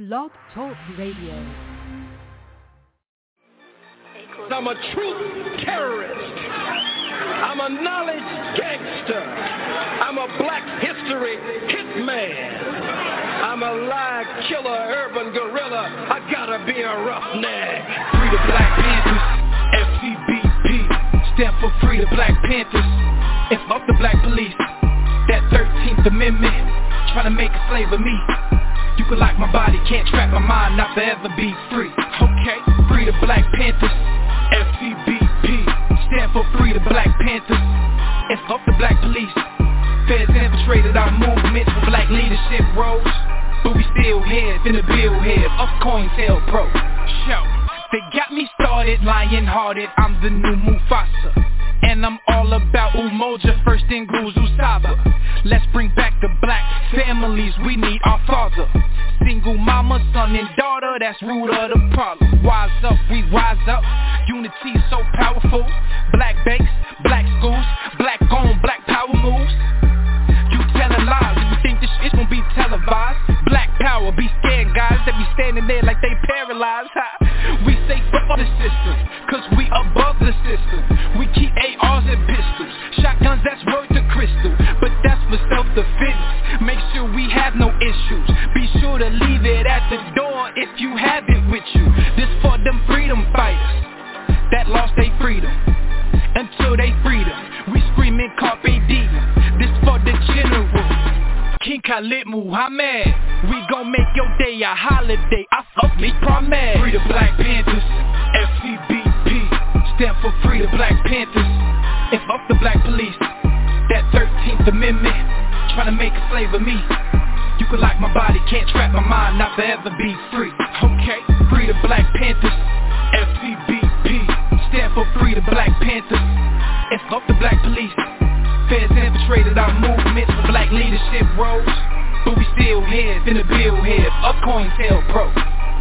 Blog Talk Radio. I'm a truth terrorist. I'm a knowledge gangster. I'm a black history hitman. I'm a lie killer, urban gorilla. I gotta be a roughneck. Free the Black Panthers, FCBP, stand for Free the Black Panthers. And fuck the black police, that 13th Amendment, trying to make a slave of me. You can lock my body, can't trap my mind, not forever be free. Okay, free the Black Panthers, FCBP, stand for Free the Black Panthers. And fuck the black police. Feds infiltrated our movement for black leadership roles, but we still here, finna build here, up COINTELPRO. Show, they got me started, lion-hearted, I'm the new Mufasa. And I'm all about Umoja, first in Guzu Saba. Let's bring back the black families, we need our father. Single mama, son and daughter, that's root of the problem. Wise up, we rise up, unity is so powerful. Black banks, black schools, black owned, black power moves. You telling lies, if you think this shit's gonna be televised. Black power, be scared guys that be standing there like they paralyzed. We say fuck the system, cause we above the system. We keep ARs and pistols, shotguns that's worth the crystal, but that's for self-defense. Make sure we have no issues, be sure to leave it at the door if you have it with you. This for them freedom fighters that lost their freedom, until they freedom, we screaming carpe diem. This for the general, King Khalid Muhammad. We gon' make your day a holiday, I fuck me promise. Free the Black Panthers, FCBP, stand for Free the Black Panthers. And fuck the black police, that 13th Amendment, trying to make a slave of me. You can lock my body, can't trap my mind, not forever be free. Okay, Free the Black Panthers, FCBP, stand for Free the Black Panthers. And fuck the black police. Feds infiltrated our movement for black leadership roles, but we still here, finna build here, up COINTELPRO.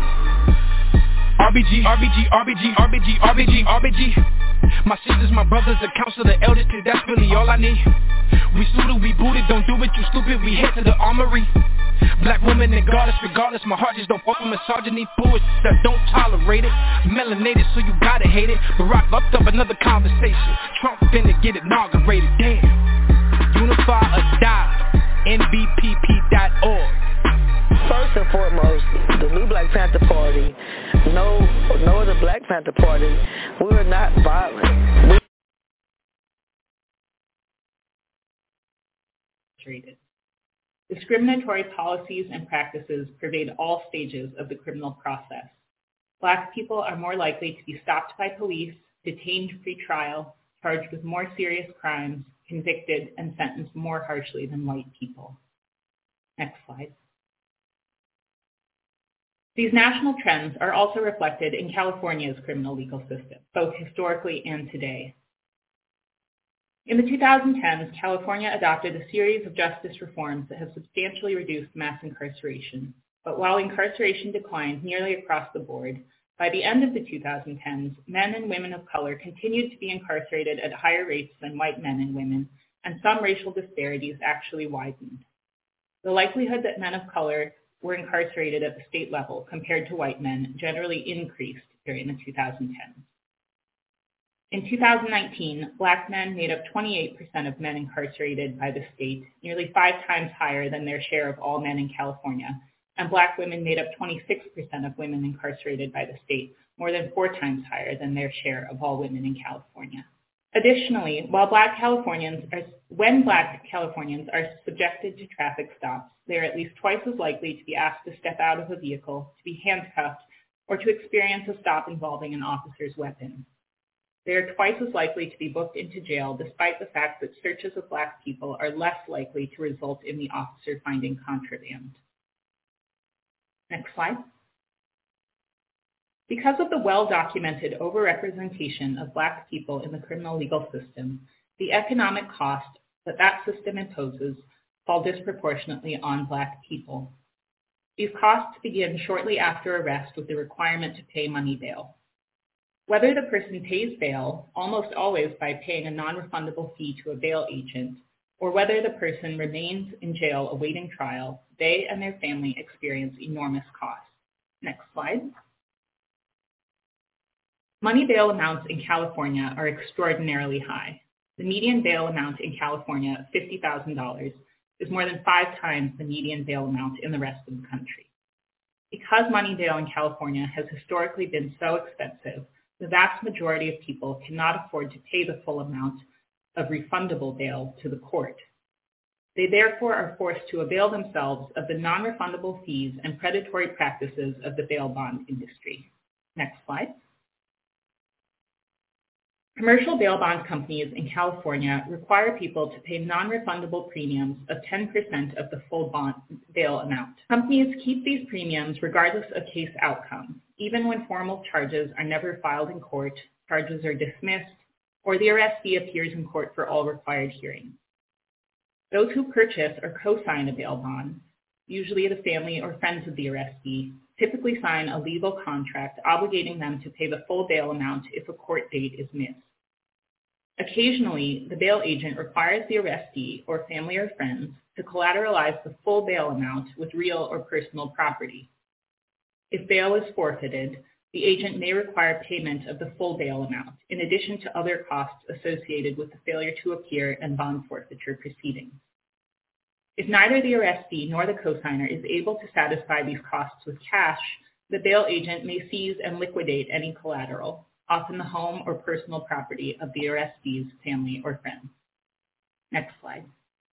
RBG, RBG, RBG, RBG, RBG, RBG. My sisters, my brothers, the council, the elders, cause that's really all I need. We suited, we booted, don't do it, you stupid, we head to the armory. Black woman and goddess, regardless, my heart just don't fuck with misogyny, bullshit that don't tolerate it. Melanated, so you gotta hate it. Barack upped up another conversation. Trump finna get inaugurated, damn. Unify or die, NBPP.org. First and foremost, the new Black Panther Party, no other Black Panther Party, we're not violent. Discriminatory policies and practices pervade all stages of the criminal process. Black people are more likely to be stopped by police, detained pre-trial, charged with more serious crimes, convicted, and sentenced more harshly than white people. Next slide. These national trends are also reflected in California's criminal legal system, both historically and today. In the 2010s, California adopted a series of justice reforms that have substantially reduced mass incarceration. But while incarceration declined nearly across the board, by the end of the 2010s, men and women of color continued to be incarcerated at higher rates than white men and women, and some racial disparities actually widened. The likelihood that men of color were incarcerated at the state level compared to white men generally increased during the 2010s. In 2019, black men made up 28% of men incarcerated by the state, nearly 5 times higher than their share of all men in California, and black women made up 26% of women incarcerated by the state, more than 4 times higher than their share of all women in California. Additionally, when black Californians are subjected to traffic stops, they are at least twice as likely to be asked to step out of a vehicle, to be handcuffed, or to experience a stop involving an officer's weapon. They are twice as likely to be booked into jail, despite the fact that searches of black people are less likely to result in the officer finding contraband. Next slide. Because of the well-documented overrepresentation of black people in the criminal legal system, the economic cost that system imposes fall disproportionately on black people. These costs begin shortly after arrest with the requirement to pay money bail. Whether the person pays bail, almost always by paying a non-refundable fee to a bail agent, or whether the person remains in jail awaiting trial, they and their family experience enormous costs. Next slide. Money bail amounts in California are extraordinarily high. The median bail amount in California, $50,000, is more than 5 times the median bail amount in the rest of the country. Because money bail in California has historically been so expensive, the vast majority of people cannot afford to pay the full amount of refundable bail to the court. They therefore are forced to avail themselves of the non-refundable fees and predatory practices of the bail bond industry. Next slide. Commercial bail bond companies in California require people to pay non-refundable premiums of 10% of the full bond bail amount. Companies keep these premiums regardless of case outcome, even when formal charges are never filed in court, charges are dismissed, or the arrestee appears in court for all required hearings. Those who purchase or co-sign a bail bond, usually the family or friends of the arrestee, typically sign a legal contract obligating them to pay the full bail amount if a court date is missed. Occasionally, the bail agent requires the arrestee or family or friends to collateralize the full bail amount with real or personal property. If bail is forfeited, the agent may require payment of the full bail amount, in addition to other costs associated with the failure to appear and bond forfeiture proceedings. If neither the arrestee nor the cosigner is able to satisfy these costs with cash, the bail agent may seize and liquidate any collateral, often the home or personal property of the arrestee's family or friends. Next slide.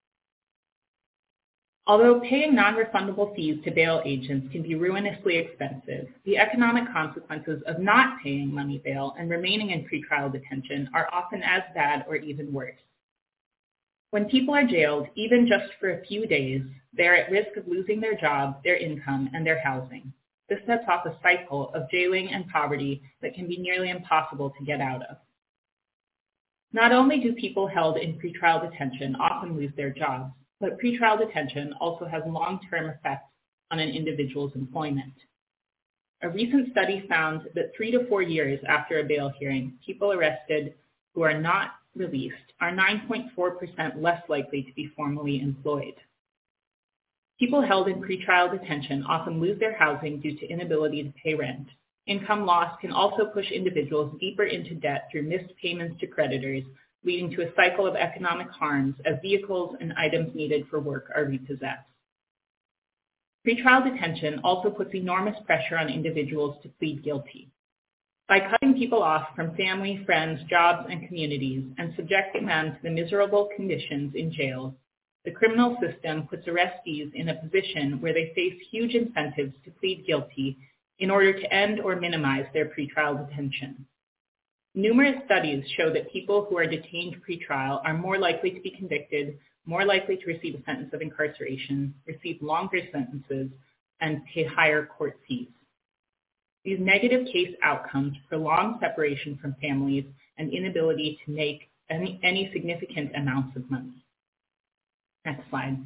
Although paying non-refundable fees to bail agents can be ruinously expensive, the economic consequences of not paying money bail and remaining in pretrial detention are often as bad or even worse. When people are jailed, even just for a few days, they are at risk of losing their job, their income, and their housing. This sets off a cycle of jailing and poverty that can be nearly impossible to get out of. Not only do people held in pretrial detention often lose their jobs, but pretrial detention also has long-term effects on an individual's employment. A recent study found that 3 to 4 years after a bail hearing, people arrested who are not released are 9.4% less likely to be formally employed. People held in pretrial detention often lose their housing due to inability to pay rent. Income loss can also push individuals deeper into debt through missed payments to creditors, leading to a cycle of economic harms as vehicles and items needed for work are repossessed. Pretrial detention also puts enormous pressure on individuals to plead guilty. By cutting people off from family, friends, jobs, and communities, and subjecting them to the miserable conditions in jails, the criminal system puts arrestees in a position where they face huge incentives to plead guilty in order to end or minimize their pretrial detention. Numerous studies show that people who are detained pretrial are more likely to be convicted, more likely to receive a sentence of incarceration, receive longer sentences, and pay higher court fees. These negative case outcomes prolong separation from families and inability to make any significant amounts of money. Next slide.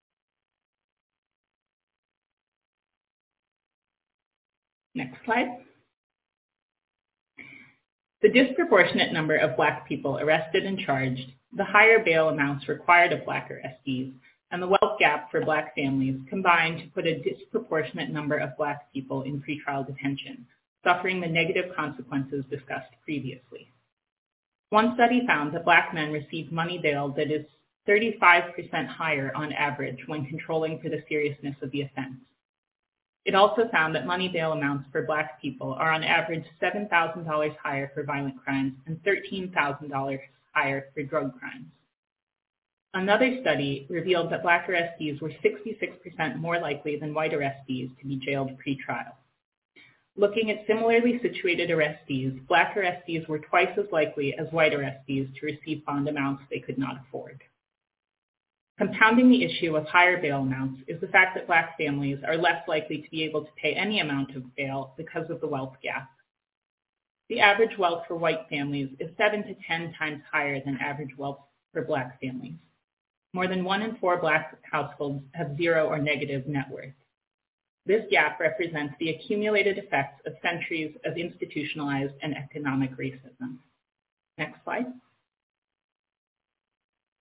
Next slide. The disproportionate number of Black people arrested and charged, the higher bail amounts required of Black arrestees, and the wealth gap for Black families combined to put a disproportionate number of Black people in pretrial detention, suffering the negative consequences discussed previously. One study found that Black men receive money bail that is 35% higher on average when controlling for the seriousness of the offense. It also found that money bail amounts for Black people are on average $7,000 higher for violent crimes and $13,000 higher for drug crimes. Another study revealed that Black arrestees were 66% more likely than white arrestees to be jailed pretrial. Looking at similarly situated arrestees, Black arrestees were twice as likely as white arrestees to receive bond amounts they could not afford. Compounding the issue of higher bail amounts is the fact that Black families are less likely to be able to pay any amount of bail because of the wealth gap. The average wealth for white families is 7 to 10 times higher than average wealth for Black families. More than 1 in 4 Black households have zero or negative net worth. This gap represents the accumulated effects of centuries of institutionalized and economic racism. Next slide.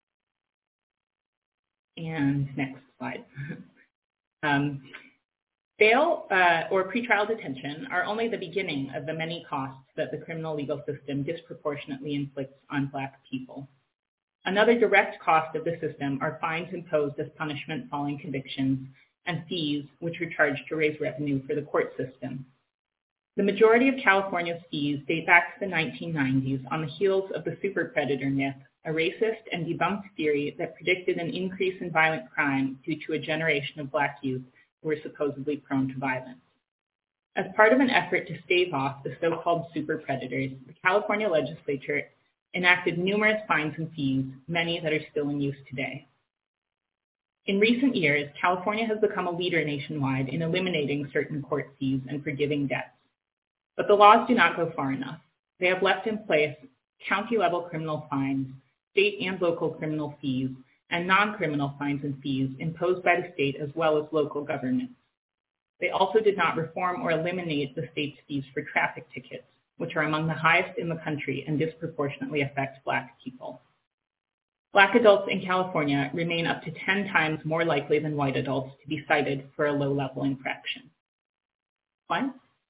And next slide. Bail or pretrial detention are only the beginning of the many costs that the criminal legal system disproportionately inflicts on Black people. Another direct cost of the system are fines imposed as punishment following convictions and fees which are charged to raise revenue for the court system. The majority of California's fees date back to the 1990s on the heels of the super predator myth, a racist and debunked theory that predicted an increase in violent crime due to a generation of Black youth who were supposedly prone to violence. As part of an effort to stave off the so-called super predators, the California legislature enacted numerous fines and fees, many that are still in use today. In recent years, California has become a leader nationwide in eliminating certain court fees and forgiving debts. But the laws do not go far enough. They have left in place county-level criminal fines, state and local criminal fees, and non-criminal fines and fees imposed by the state as well as local governments. They also did not reform or eliminate the state's fees for traffic tickets, which are among the highest in the country and disproportionately affect Black people. Black adults in California remain up to 10 times more likely than white adults to be cited for a low-level infraction. Slide.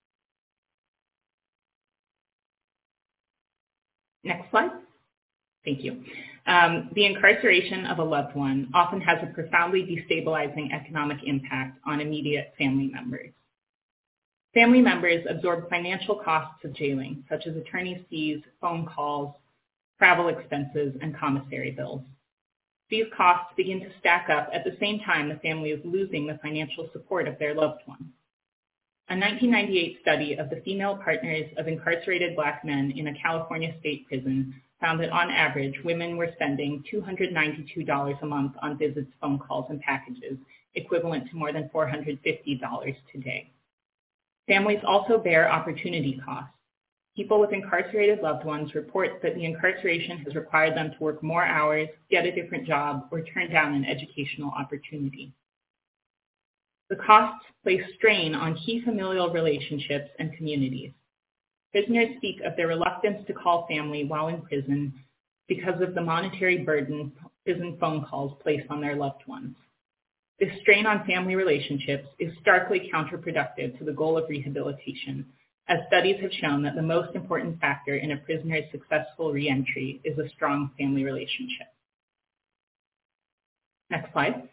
Next slide. Thank you. The incarceration of a loved one often has a profoundly destabilizing economic impact on immediate family members. Family members absorb financial costs of jailing, such as attorney's fees, phone calls, travel expenses, and commissary bills. These costs begin to stack up at the same time the family is losing the financial support of their loved one. A 1998 study of the female partners of incarcerated Black men in a California state prison found that on average, women were spending $292 a month on visits, phone calls, and packages, equivalent to more than $450 today. Families also bear opportunity costs. People with incarcerated loved ones report that the incarceration has required them to work more hours, get a different job, or turn down an educational opportunity. The costs place strain on key familial relationships and communities. Prisoners speak of their reluctance to call family while in prison because of the monetary burden prison phone calls place on their loved ones. This strain on family relationships is starkly counterproductive to the goal of rehabilitation, as studies have shown that the most important factor in a prisoner's successful reentry is a strong family relationship. Next slide.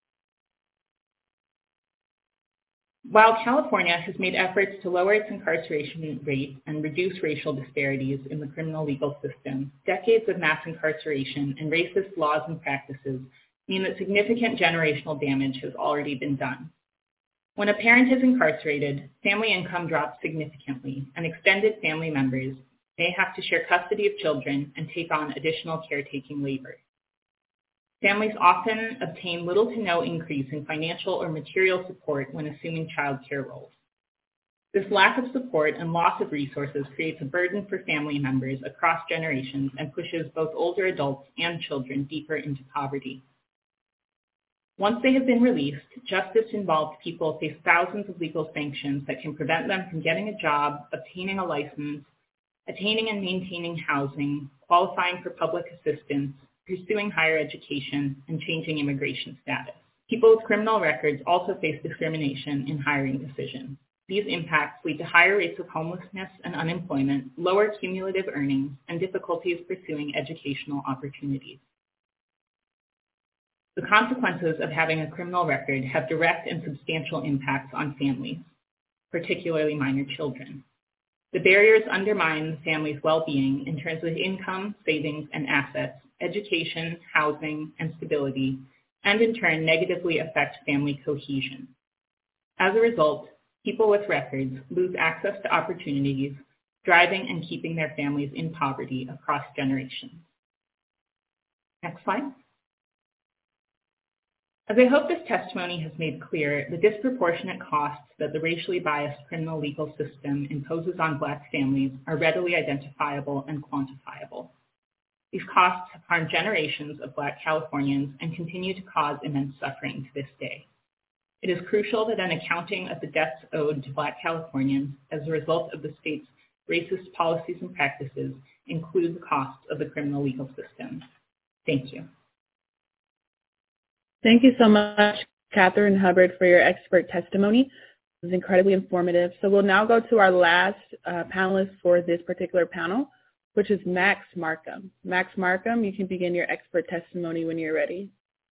While California has made efforts to lower its incarceration rate and reduce racial disparities in the criminal legal system, decades of mass incarceration and racist laws and practices mean that significant generational damage has already been done. When a parent is incarcerated, family income drops significantly, and extended family members may have to share custody of children and take on additional caretaking labor. Families often obtain little to no increase in financial or material support when assuming child care roles. This lack of support and loss of resources creates a burden for family members across generations and pushes both older adults and children deeper into poverty. Once they have been released, justice-involved people face thousands of legal sanctions that can prevent them from getting a job, obtaining a license, attaining and maintaining housing, qualifying for public assistance, pursuing higher education, and changing immigration status. People with criminal records also face discrimination in hiring decisions. These impacts lead to higher rates of homelessness and unemployment, lower cumulative earnings, and difficulties pursuing educational opportunities. The consequences of having a criminal record have direct and substantial impacts on families, particularly minor children. The barriers undermine the family's well-being in terms of income, savings, and assets, education, housing, and stability, and in turn negatively affect family cohesion. As a result, people with records lose access to opportunities, driving and keeping their families in poverty across generations. Next slide. As I hope this testimony has made clear, the disproportionate costs that the racially biased criminal legal system imposes on Black families are readily identifiable and quantifiable. These costs have harmed generations of Black Californians and continue to cause immense suffering to this day. It is crucial that an accounting of the debts owed to Black Californians as a result of the state's racist policies and practices include the costs of the criminal legal system. Thank you. Thank you so much, Catherine Hubbard, for your expert testimony. It was incredibly informative. So we'll now go to our last panelist for this particular panel, which is Max Markham. Max Markham, you can begin your expert testimony when you're ready.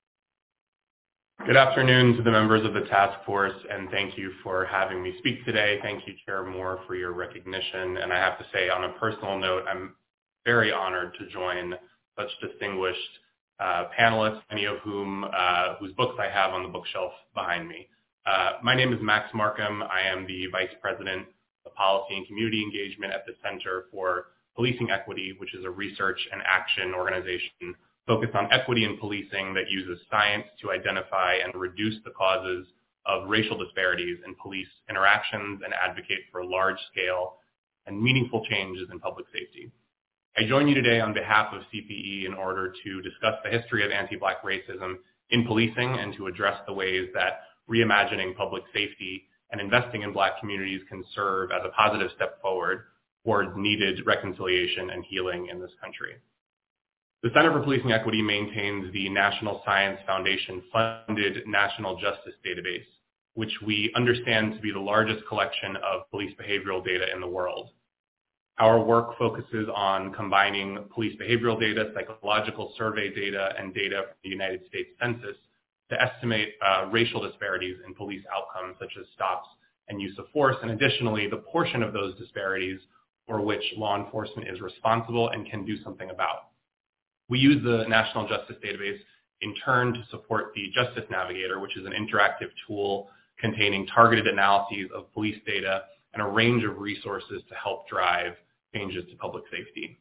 Good afternoon to the members of the task force, and thank you for having me speak today. Thank you, Chair Moore, for your recognition. And I have to say, on a personal note, I'm very honored to join such distinguished panelists, many of whom whose books I have on the bookshelf behind me. My name is Max Markham. I am the Vice President of Policy and Community Engagement at the Center for Policing Equity, which is a research and action organization focused on equity in policing that uses science to identify and reduce the causes of racial disparities in police interactions and advocate for large-scale and meaningful changes in public safety. I join you today on behalf of CPE in order to discuss the history of anti-Black racism in policing and to address the ways that reimagining public safety and investing in Black communities can serve as a positive step forward towards needed reconciliation and healing in this country. The Center for Policing Equity maintains the National Science Foundation-funded National Justice Database, which we understand to be the largest collection of police behavioral data in the world. Our work focuses on combining police behavioral data, psychological survey data, and data from the United States Census to estimate racial disparities in police outcomes such as stops and use of force, and additionally, the portion of those disparities for which law enforcement is responsible and can do something about. We use the National Justice Database in turn to support the Justice Navigator, which is an interactive tool containing targeted analyses of police data and a range of resources to help drive changes to public safety.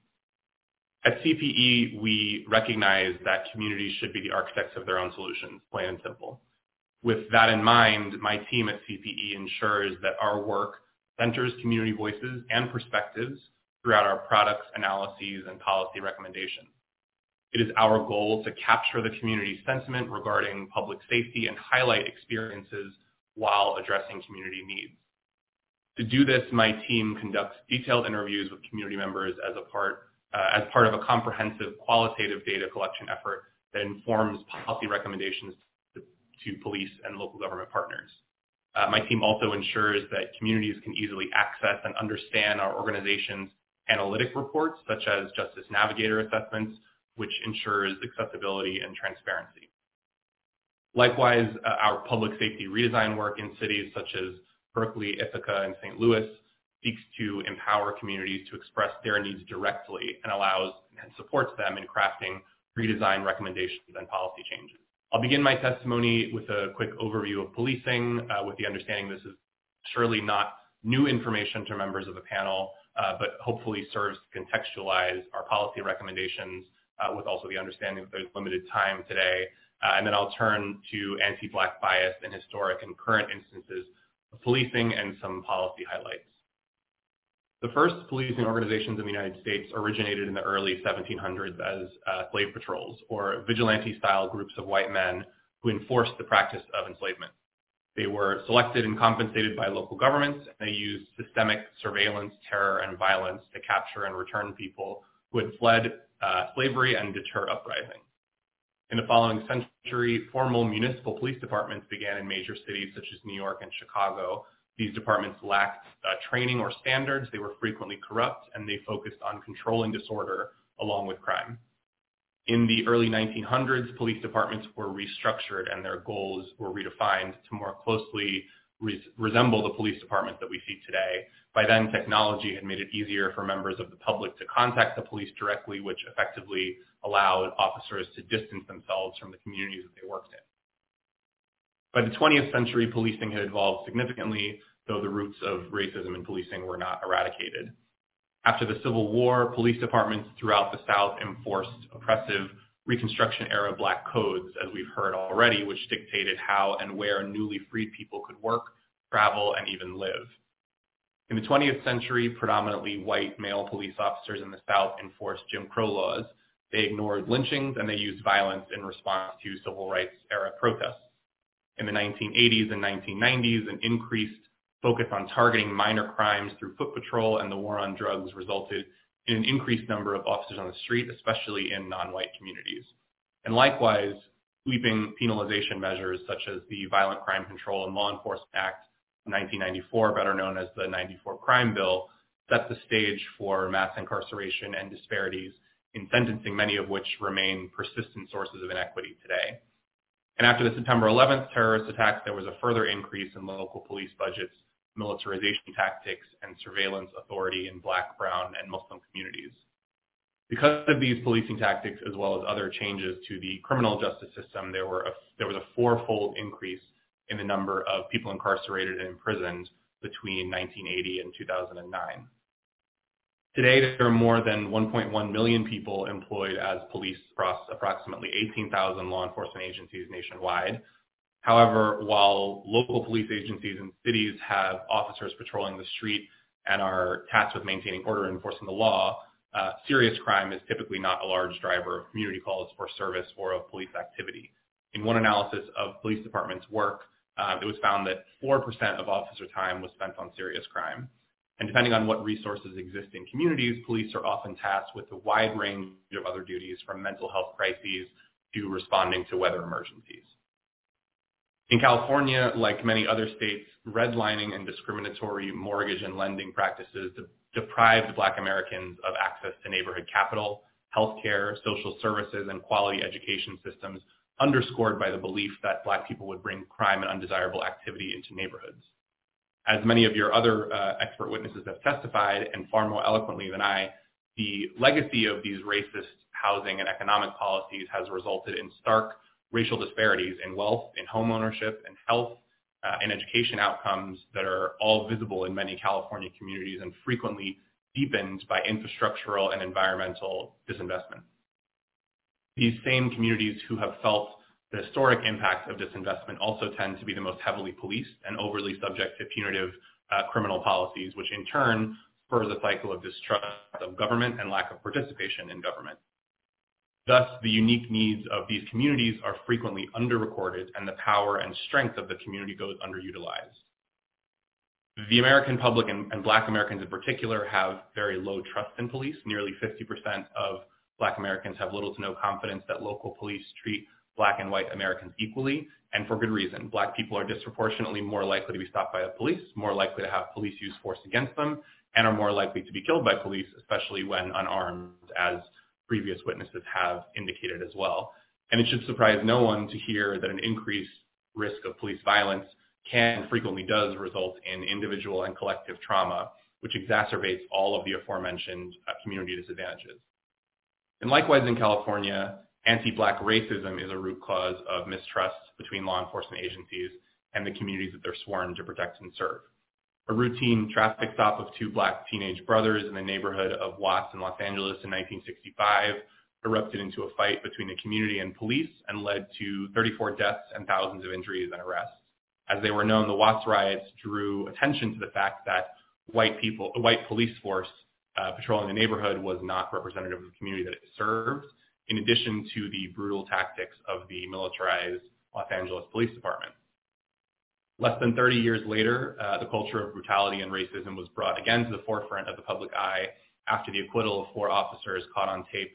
At CPE, we recognize that communities should be the architects of their own solutions, plain and simple. With that in mind, my team at CPE ensures that our work centers community voices and perspectives throughout our products, analyses, and policy recommendations. It is our goal to capture the community sentiment regarding public safety and highlight experiences while addressing community needs. To do this, my team conducts detailed interviews with community members as part of a comprehensive qualitative data collection effort that informs policy recommendations to police and local government partners. My team also ensures that communities can easily access and understand our organization's analytic reports, such as Justice Navigator assessments, which ensures accessibility and transparency. Likewise, our public safety redesign work in cities such as Berkeley, Ithaca, and St. Louis seeks to empower communities to express their needs directly and allows and supports them in crafting redesign recommendations and policy changes. I'll begin my testimony with a quick overview of policing, with the understanding this is surely not new information to members of the panel, but hopefully serves to contextualize our policy recommendations with also the understanding that there's limited time today. And then I'll turn to anti-Black bias in historic and current instances of policing and some policy highlights. The first policing organizations in the United States originated in the early 1700s as slave patrols, or vigilante-style groups of white men who enforced the practice of enslavement. They were selected and compensated by local governments, and they used systemic surveillance, terror, and violence to capture and return people who had fled slavery and deter uprising. In the following century, formal municipal police departments began in major cities such as New York and Chicago. These departments lacked training or standards, they were frequently corrupt, and they focused on controlling disorder along with crime. In the early 1900s, police departments were restructured and their goals were redefined to more closely resemble the police departments that we see today. By then, technology had made it easier for members of the public to contact the police directly, which effectively allowed officers to distance themselves from the communities that they worked in. By the 20th century, policing had evolved significantly, though the roots of racism in policing were not eradicated. After the Civil War, police departments throughout the South enforced oppressive Reconstruction-era Black codes, as we've heard already, which dictated how and where newly freed people could work, travel, and even live. In the 20th century, predominantly white male police officers in the South enforced Jim Crow laws. They ignored lynchings, and they used violence in response to civil rights-era protests. In the 1980s and 1990s, an increased focus on targeting minor crimes through foot patrol and the war on drugs resulted in an increased number of officers on the street, especially in non-white communities. And likewise, sweeping penalization measures such as the Violent Crime Control and Law Enforcement Act 1994, better known as the 94 Crime Bill, set the stage for mass incarceration and disparities in sentencing, many of which remain persistent sources of inequity today. And after the September 11th terrorist attacks, there was a further increase in local police budgets, militarization tactics, and surveillance authority in Black, Brown, and Muslim communities. Because of these policing tactics, as well as other changes to the criminal justice system, there was a fourfold increase in the number of people incarcerated and imprisoned between 1980 and 2009. Today, there are more than 1.1 million people employed as police across approximately 18,000 law enforcement agencies nationwide. However, while local police agencies in cities have officers patrolling the street and are tasked with maintaining order and enforcing the law, serious crime is typically not a large driver of community calls for service or of police activity. In one analysis of police departments' work, it was found that 4% of officer time was spent on serious crime. And depending on what resources exist in communities, police are often tasked with a wide range of other duties, from mental health crises to responding to weather emergencies. In California, like many other states, redlining and discriminatory mortgage and lending practices deprived Black Americans of access to neighborhood capital, healthcare, social services, and quality education systems, underscored by the belief that Black people would bring crime and undesirable activity into neighborhoods. As many of your other expert witnesses have testified, and far more eloquently than I, the legacy of these racist housing and economic policies has resulted in stark racial disparities in wealth, in home ownership, and health, and education outcomes that are all visible in many California communities and frequently deepened by infrastructural and environmental disinvestment. These same communities who have felt the historic impact of disinvestment also tend to be the most heavily policed and overly subject to punitive criminal policies, which in turn spurs a cycle of distrust of government and lack of participation in government. Thus, the unique needs of these communities are frequently underrecorded, and the power and strength of the community goes underutilized. The American public and Black Americans in particular have very low trust in police. Nearly 50% of Black Americans have little to no confidence that local police treat Black and white Americans equally, and for good reason. Black people are disproportionately more likely to be stopped by the police, more likely to have police use force against them, and are more likely to be killed by police, especially when unarmed, as previous witnesses have indicated as well. And it should surprise no one to hear that an increased risk of police violence can and frequently does result in individual and collective trauma, which exacerbates all of the aforementioned community disadvantages. And likewise in California, anti-Black racism is a root cause of mistrust between law enforcement agencies and the communities that they're sworn to protect and serve. A routine traffic stop of two Black teenage brothers in the neighborhood of Watts in Los Angeles in 1965 erupted into a fight between the community and police and led to 34 deaths and thousands of injuries and arrests. As they were known, the Watts riots drew attention to the fact that a white police force patrolling the neighborhood was not representative of the community that it served, in addition to the brutal tactics of the militarized Los Angeles Police Department. Less than 30 years later, the culture of brutality and racism was brought again to the forefront of the public eye after the acquittal of 4 officers caught on tape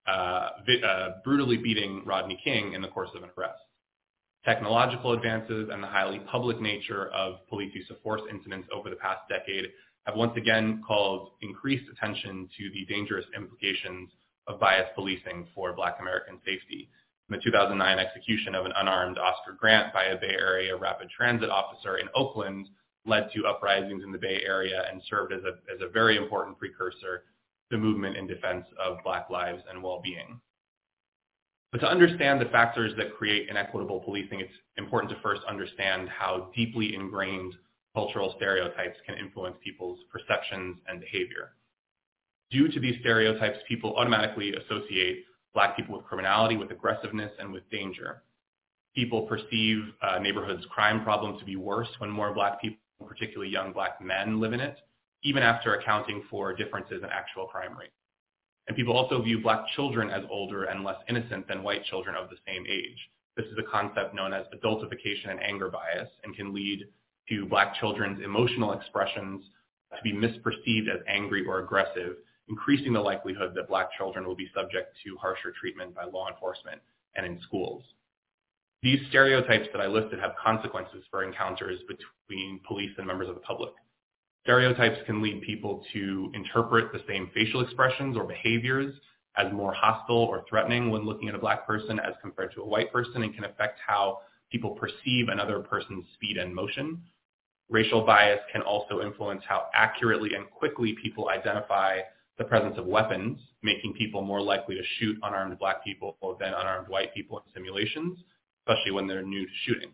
brutally beating Rodney King in the course of an arrest. Technological advances and the highly public nature of police use of force incidents over the past decade have once again called increased attention to the dangerous implications of biased policing for Black American safety. The 2009 execution of an unarmed Oscar Grant by a Bay Area rapid transit officer in Oakland led to uprisings in the Bay Area and served as a very important precursor to the movement in defense of Black lives and well-being. But to understand the factors that create inequitable policing, it's important to first understand how deeply ingrained cultural stereotypes can influence people's perceptions and behavior. Due to these stereotypes, people automatically associate Black people with criminality, with aggressiveness, and with danger. People perceive neighborhoods' crime problem to be worse when more Black people, particularly young Black men, live in it, even after accounting for differences in actual crime rate. And people also view Black children as older and less innocent than white children of the same age. This is a concept known as adultification and anger bias, and can lead to Black children's emotional expressions to be misperceived as angry or aggressive, increasing the likelihood that Black children will be subject to harsher treatment by law enforcement and in schools. These stereotypes that I listed have consequences for encounters between police and members of the public. Stereotypes can lead people to interpret the same facial expressions or behaviors as more hostile or threatening when looking at a black person as compared to a white person, and can affect how people perceive another person's speed and motion. Racial bias can also influence how accurately and quickly people identify the presence of weapons, making people more likely to shoot unarmed black people than unarmed white people in simulations, especially when they're new to shooting.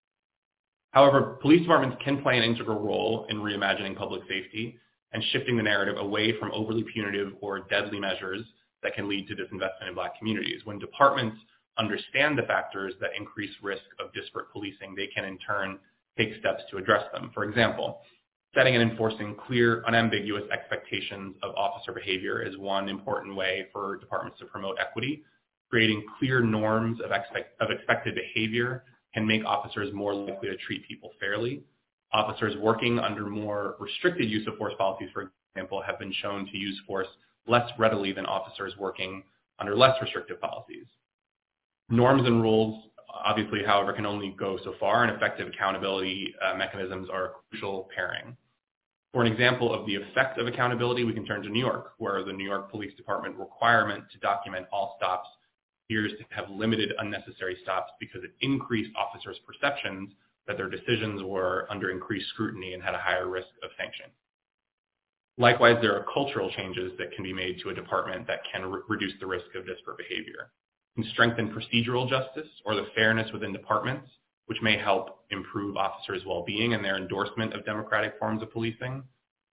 However, police departments can play an integral role in reimagining public safety and shifting the narrative away from overly punitive or deadly measures that can lead to disinvestment in black communities. When departments understand the factors that increase risk of disparate policing, they can in turn take steps to address them. For example, setting and enforcing clear, unambiguous expectations of officer behavior is one important way for departments to promote equity. Creating clear norms of expected behavior can make officers more likely to treat people fairly. Officers working under more restricted use of force policies, for example, have been shown to use force less readily than officers working under less restrictive policies. Norms and rules, obviously, however, can only go so far, and effective accountability mechanisms are a crucial pairing. For an example of the effect of accountability, we can turn to New York, where the New York Police Department requirement to document all stops appears to have limited unnecessary stops because it increased officers' perceptions that their decisions were under increased scrutiny and had a higher risk of sanction. Likewise, there are cultural changes that can be made to a department that can reduce the risk of disparate behavior. Can strengthen procedural justice or the fairness within departments, which may help improve officers' well-being and their endorsement of democratic forms of policing.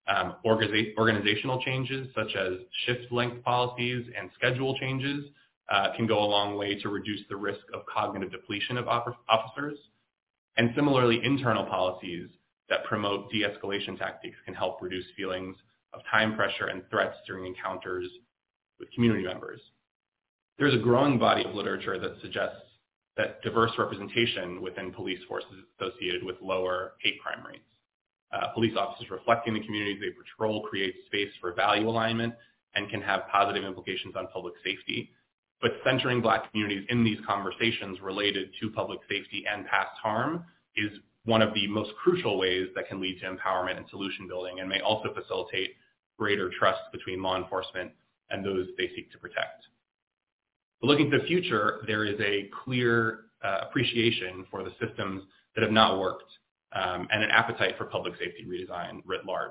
Organizational changes such as shift length policies and schedule changes can go a long way to reduce the risk of cognitive depletion of officers. And similarly, internal policies that promote de-escalation tactics can help reduce feelings of time pressure and threats during encounters with community members. There's a growing body of literature that suggests that diverse representation within police forces is associated with lower hate crime rates. Police officers reflecting the communities they patrol create space for value alignment and can have positive implications on public safety. But centering black communities in these conversations related to public safety and past harm is one of the most crucial ways that can lead to empowerment and solution building, and may also facilitate greater trust between law enforcement and those they seek to protect. But looking to the future, there is a clear appreciation for the systems that have not worked and an appetite for public safety redesign writ large.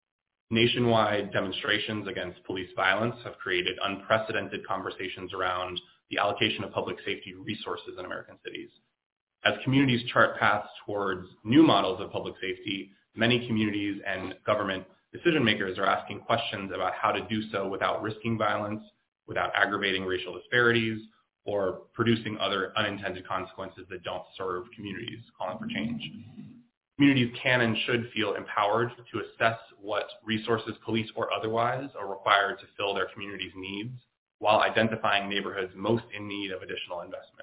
Nationwide demonstrations against police violence have created unprecedented conversations around the allocation of public safety resources in American cities. As communities chart paths towards new models of public safety, many communities and government decision makers are asking questions about how to do so without risking violence, without aggravating racial disparities, or producing other unintended consequences that don't serve communities calling for change. Communities can and should feel empowered to assess what resources, police or otherwise, are required to fill their community's needs while identifying neighborhoods most in need of additional investment.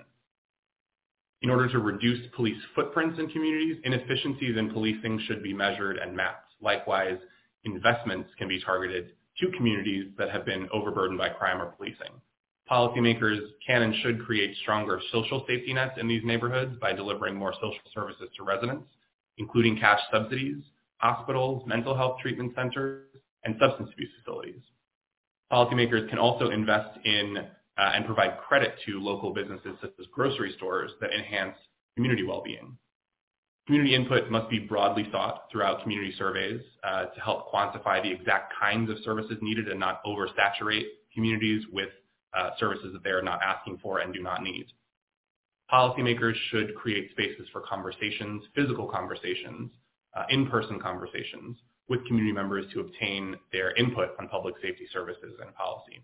In order to reduce police footprints in communities, inefficiencies in policing should be measured and mapped. Likewise, investments can be targeted to communities that have been overburdened by crime or policing. Policymakers can and should create stronger social safety nets in these neighborhoods by delivering more social services to residents, including cash subsidies, hospitals, mental health treatment centers, and substance abuse facilities. Policymakers can also invest in and provide credit to local businesses such as grocery stores that enhance community well-being. Community input must be broadly sought throughout community surveys to help quantify the exact kinds of services needed and not oversaturate communities with services that they are not asking for and do not need. Policymakers should create spaces for conversations, physical conversations, in-person conversations with community members to obtain their input on public safety services and policy.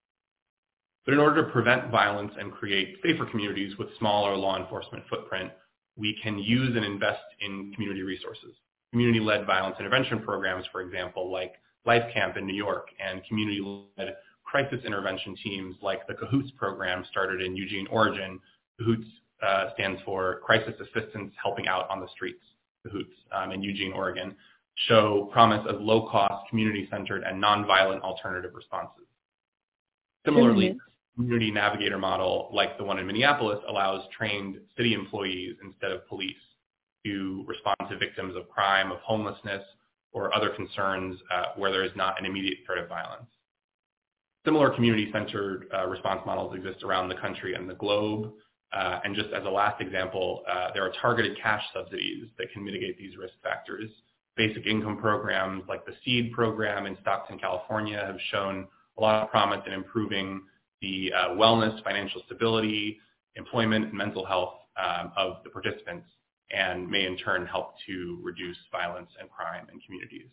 But in order to prevent violence and create safer communities with smaller law enforcement footprint, we can use and invest in community resources. Community-led violence intervention programs, for example, like Life Camp in New York, and community-led crisis intervention teams like the CAHOOTS program started in Eugene, Oregon. CAHOOTS stands for Crisis Assistance Helping Out on the Streets, CAHOOTS in Eugene, Oregon, show promise of low-cost, community-centered, and nonviolent alternative responses. Similarly, community navigator model, like the one in Minneapolis, allows trained city employees instead of police to respond to victims of crime, of homelessness, or other concerns where there is not an immediate threat of violence. Similar community-centered response models exist around the country and the globe. And just as a last example, there are targeted cash subsidies that can mitigate these risk factors. Basic income programs like the SEED program in Stockton, California have shown a lot of promise in improving the wellness, financial stability, employment, and mental health of the participants, and may in turn help to reduce violence and crime in communities.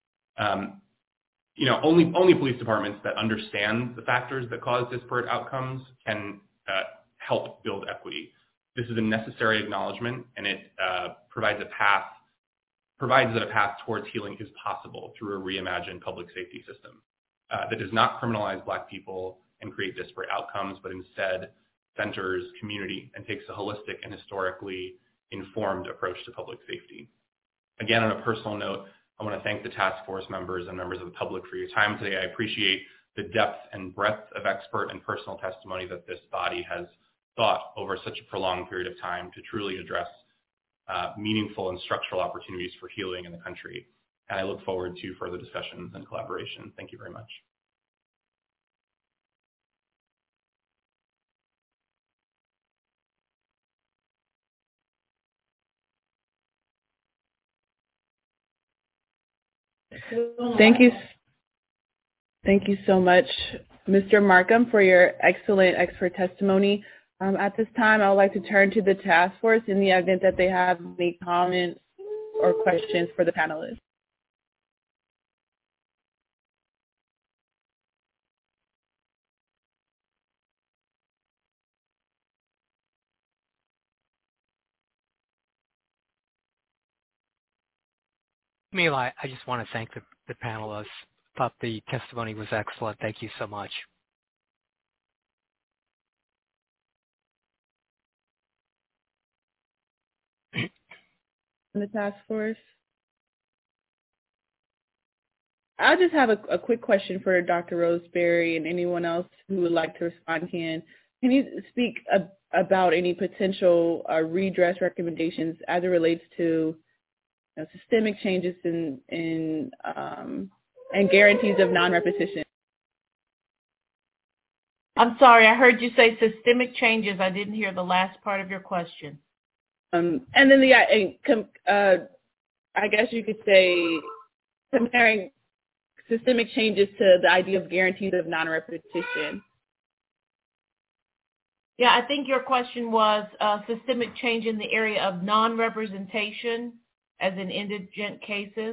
Only police departments that understand the factors that cause disparate outcomes can help build equity. This is a necessary acknowledgement, and it provides that a path towards healing is possible through a reimagined public safety system that does not criminalize Black people and create disparate outcomes, but instead centers community and takes a holistic and historically informed approach to public safety. Again, on a personal note, I want to thank the task force members and members of the public for your time today. I appreciate the depth and breadth of expert and personal testimony that this body has thought over such a prolonged period of time to truly address meaningful and structural opportunities for healing in the country. And I look forward to further discussions and collaboration. Thank you very much. Thank you so much, Mr. Markham, for your excellent expert testimony. At this time, I would like to turn to the task force in the event that they have any comments or questions for the panelists. Mila, I just want to thank the panelists. I thought the testimony was excellent. Thank you so much. The task force. I just have a quick question for Dr. Roseberry and anyone else who would like to respond. Can you speak about any potential redress recommendations as it relates to systemic changes and guarantees of non-repetition? I'm sorry, I heard you say systemic changes. I didn't hear the last part of your question. And then I guess you could say comparing systemic changes to the idea of guarantees of non-repetition. Yeah, I think your question was systemic change in the area of non-representation as in indigent cases?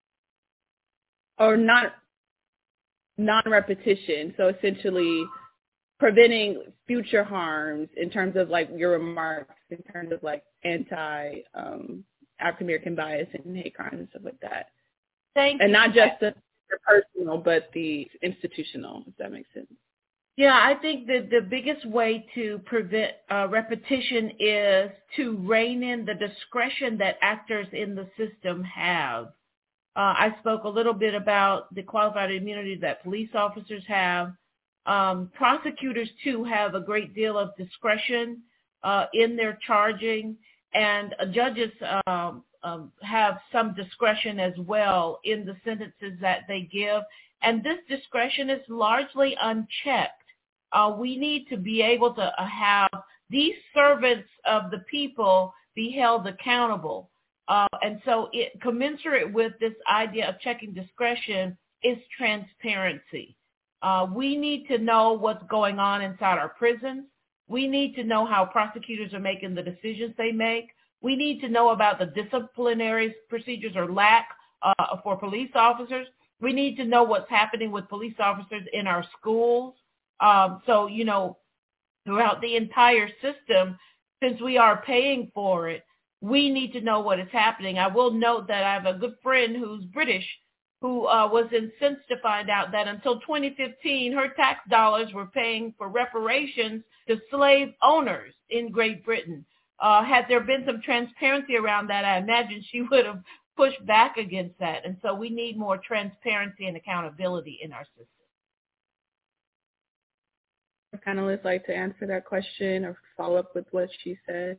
Or non-repetition, so essentially preventing future harms in terms of like your remarks, in terms of like anti-African-American bias and hate crimes and stuff like that. Thank you. And not just the personal, but the institutional, if that makes sense. Yeah, I think that the biggest way to prevent repetition is to rein in the discretion that actors in the system have. I spoke a little bit about the qualified immunity that police officers have. Prosecutors, too, have a great deal of discretion in their charging, and judges have some discretion as well in the sentences that they give. And this discretion is largely unchecked. We need to be able to have these servants of the people be held accountable. And so commensurate with this idea of checking discretion is transparency. We need to know what's going on inside our prisons. We need to know how prosecutors are making the decisions they make. We need to know about the disciplinary procedures or lack for police officers. We need to know what's happening with police officers in our schools. So, throughout the entire system, since we are paying for it, we need to know what is happening. I will note that I have a good friend who's British who was incensed to find out that until 2015, her tax dollars were paying for reparations to slave owners in Great Britain. Had there been some transparency around that, I imagine she would have pushed back against that. And so we need more transparency and accountability in our system. panelist like to answer that question or follow up with what she said?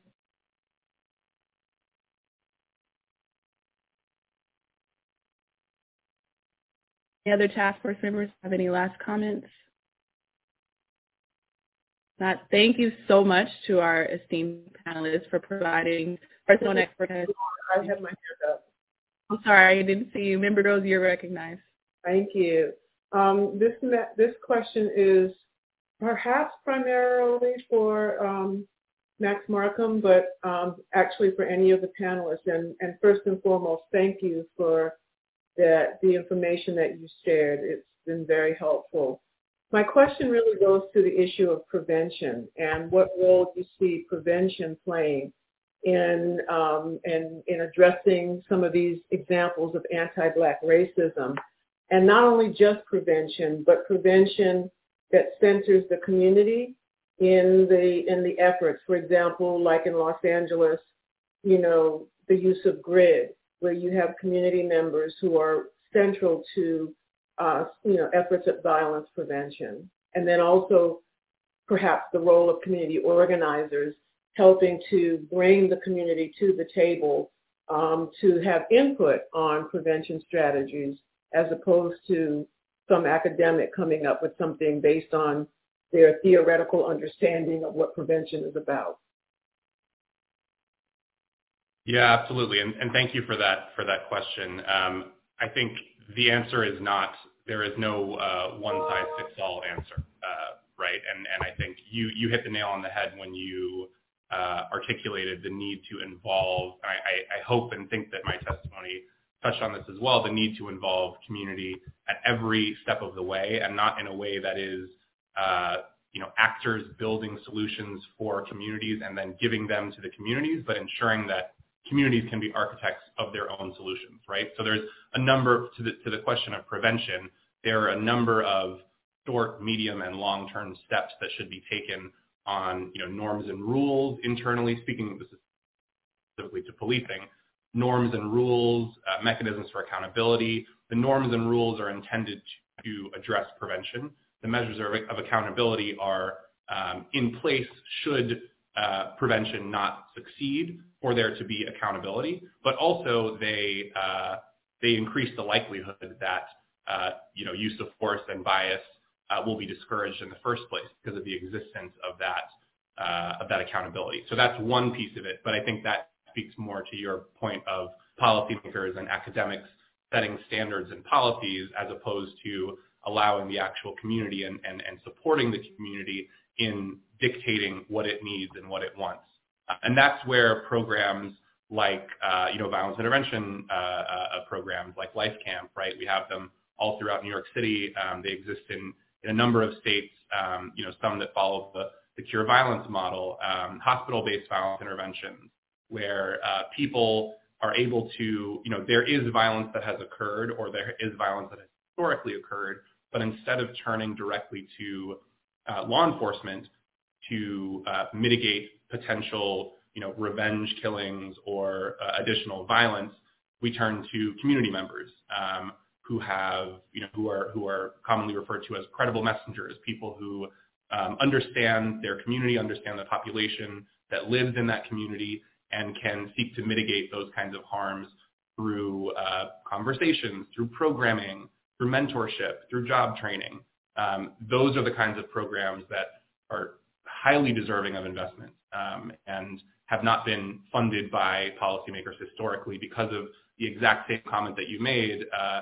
Any other task force members have any last comments? Not. Thank you so much to our esteemed panelists for providing personal expertise. I have my hand up. I'm sorry, I didn't see you. Member Rose, you're recognized. Thank you. This question is perhaps primarily for Max Markham, but actually for any of the panelists. And first and foremost, thank you for the information that you shared. It's been very helpful. My question really goes to the issue of prevention and what role do you see prevention playing in addressing some of these examples of anti-Black racism, and not only just prevention, but prevention that centers the community in the efforts. For example, like in Los Angeles, the use of GRID, where you have community members who are central to efforts at violence prevention, and then also perhaps the role of community organizers helping to bring the community to the table to have input on prevention strategies, as opposed to some academic coming up with something based on their theoretical understanding of what prevention is about. Yeah, absolutely, and thank you for that question. I think the answer is not. There is no one-size-fits-all answer, right? And I think you hit the nail on the head when you articulated the need to involve. I hope and think that my testimony touched on this as well. The need to involve community at every step of the way, and not in a way that is, actors building solutions for communities and then giving them to the communities, but ensuring that communities can be architects of their own solutions, right? So there's a number, to the question of prevention, there are a number of short, medium, and long-term steps that should be taken on, norms and rules internally, speaking specifically to policing, norms and rules, mechanisms for accountability. The norms and rules are intended to address prevention. The measures of accountability are in place should prevention not succeed, for there to be accountability, but also they increase the likelihood that use of force and bias will be discouraged in the first place because of the existence of that accountability. So that's one piece of it, but I think that speaks more to your point of policymakers and academics setting standards and policies as opposed to allowing the actual community and supporting the community in dictating what it needs and what it wants. And that's where programs like, violence intervention programs like Life Camp, right? We have them all throughout New York City. They exist in a number of states, some that follow the Cure Violence model, hospital-based violence interventions, where people are able to, there is violence that has occurred or there is violence that has historically occurred, but instead of turning directly to law enforcement to mitigate potential, revenge killings or additional violence, we turn to community members who have, who are commonly referred to as credible messengers, people who understand their community, understand the population that lives in that community, and can seek to mitigate those kinds of harms through conversations, through programming, through mentorship, through job training. Those are the kinds of programs that are highly deserving of investment and have not been funded by policymakers historically because of the exact same comment that you made,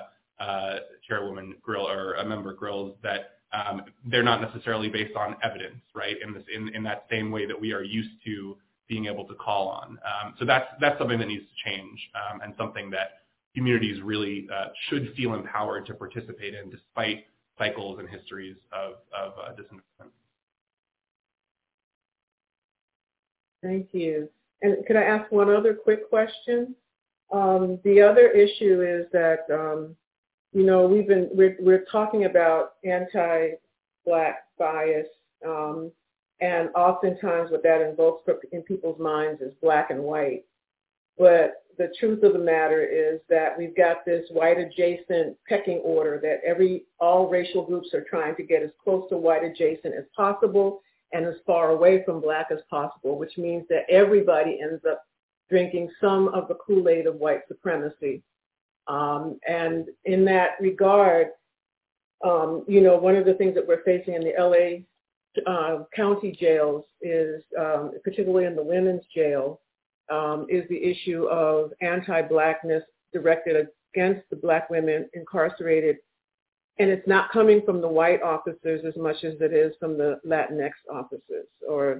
Chairwoman Grill or Member Grills, that they're not necessarily based on evidence, right? In that same way that we are used to being able to call on. So that's something that needs to change and something that communities really should feel empowered to participate in, despite cycles and histories of disinvestment. Thank you. And could I ask one other quick question? The other issue is that, we're talking about anti-Black bias, and oftentimes what that invokes in people's minds is black and white. But the truth of the matter is that we've got this white adjacent pecking order that all racial groups are trying to get as close to white adjacent as possible and as far away from black as possible, which means that everybody ends up drinking some of the Kool-Aid of white supremacy. And in that regard, one of the things that we're facing in the LA county jails is, particularly in the women's jail, is the issue of anti-blackness directed against the black women incarcerated. And it's not coming from the white officers as much as it is from the Latinx officers or,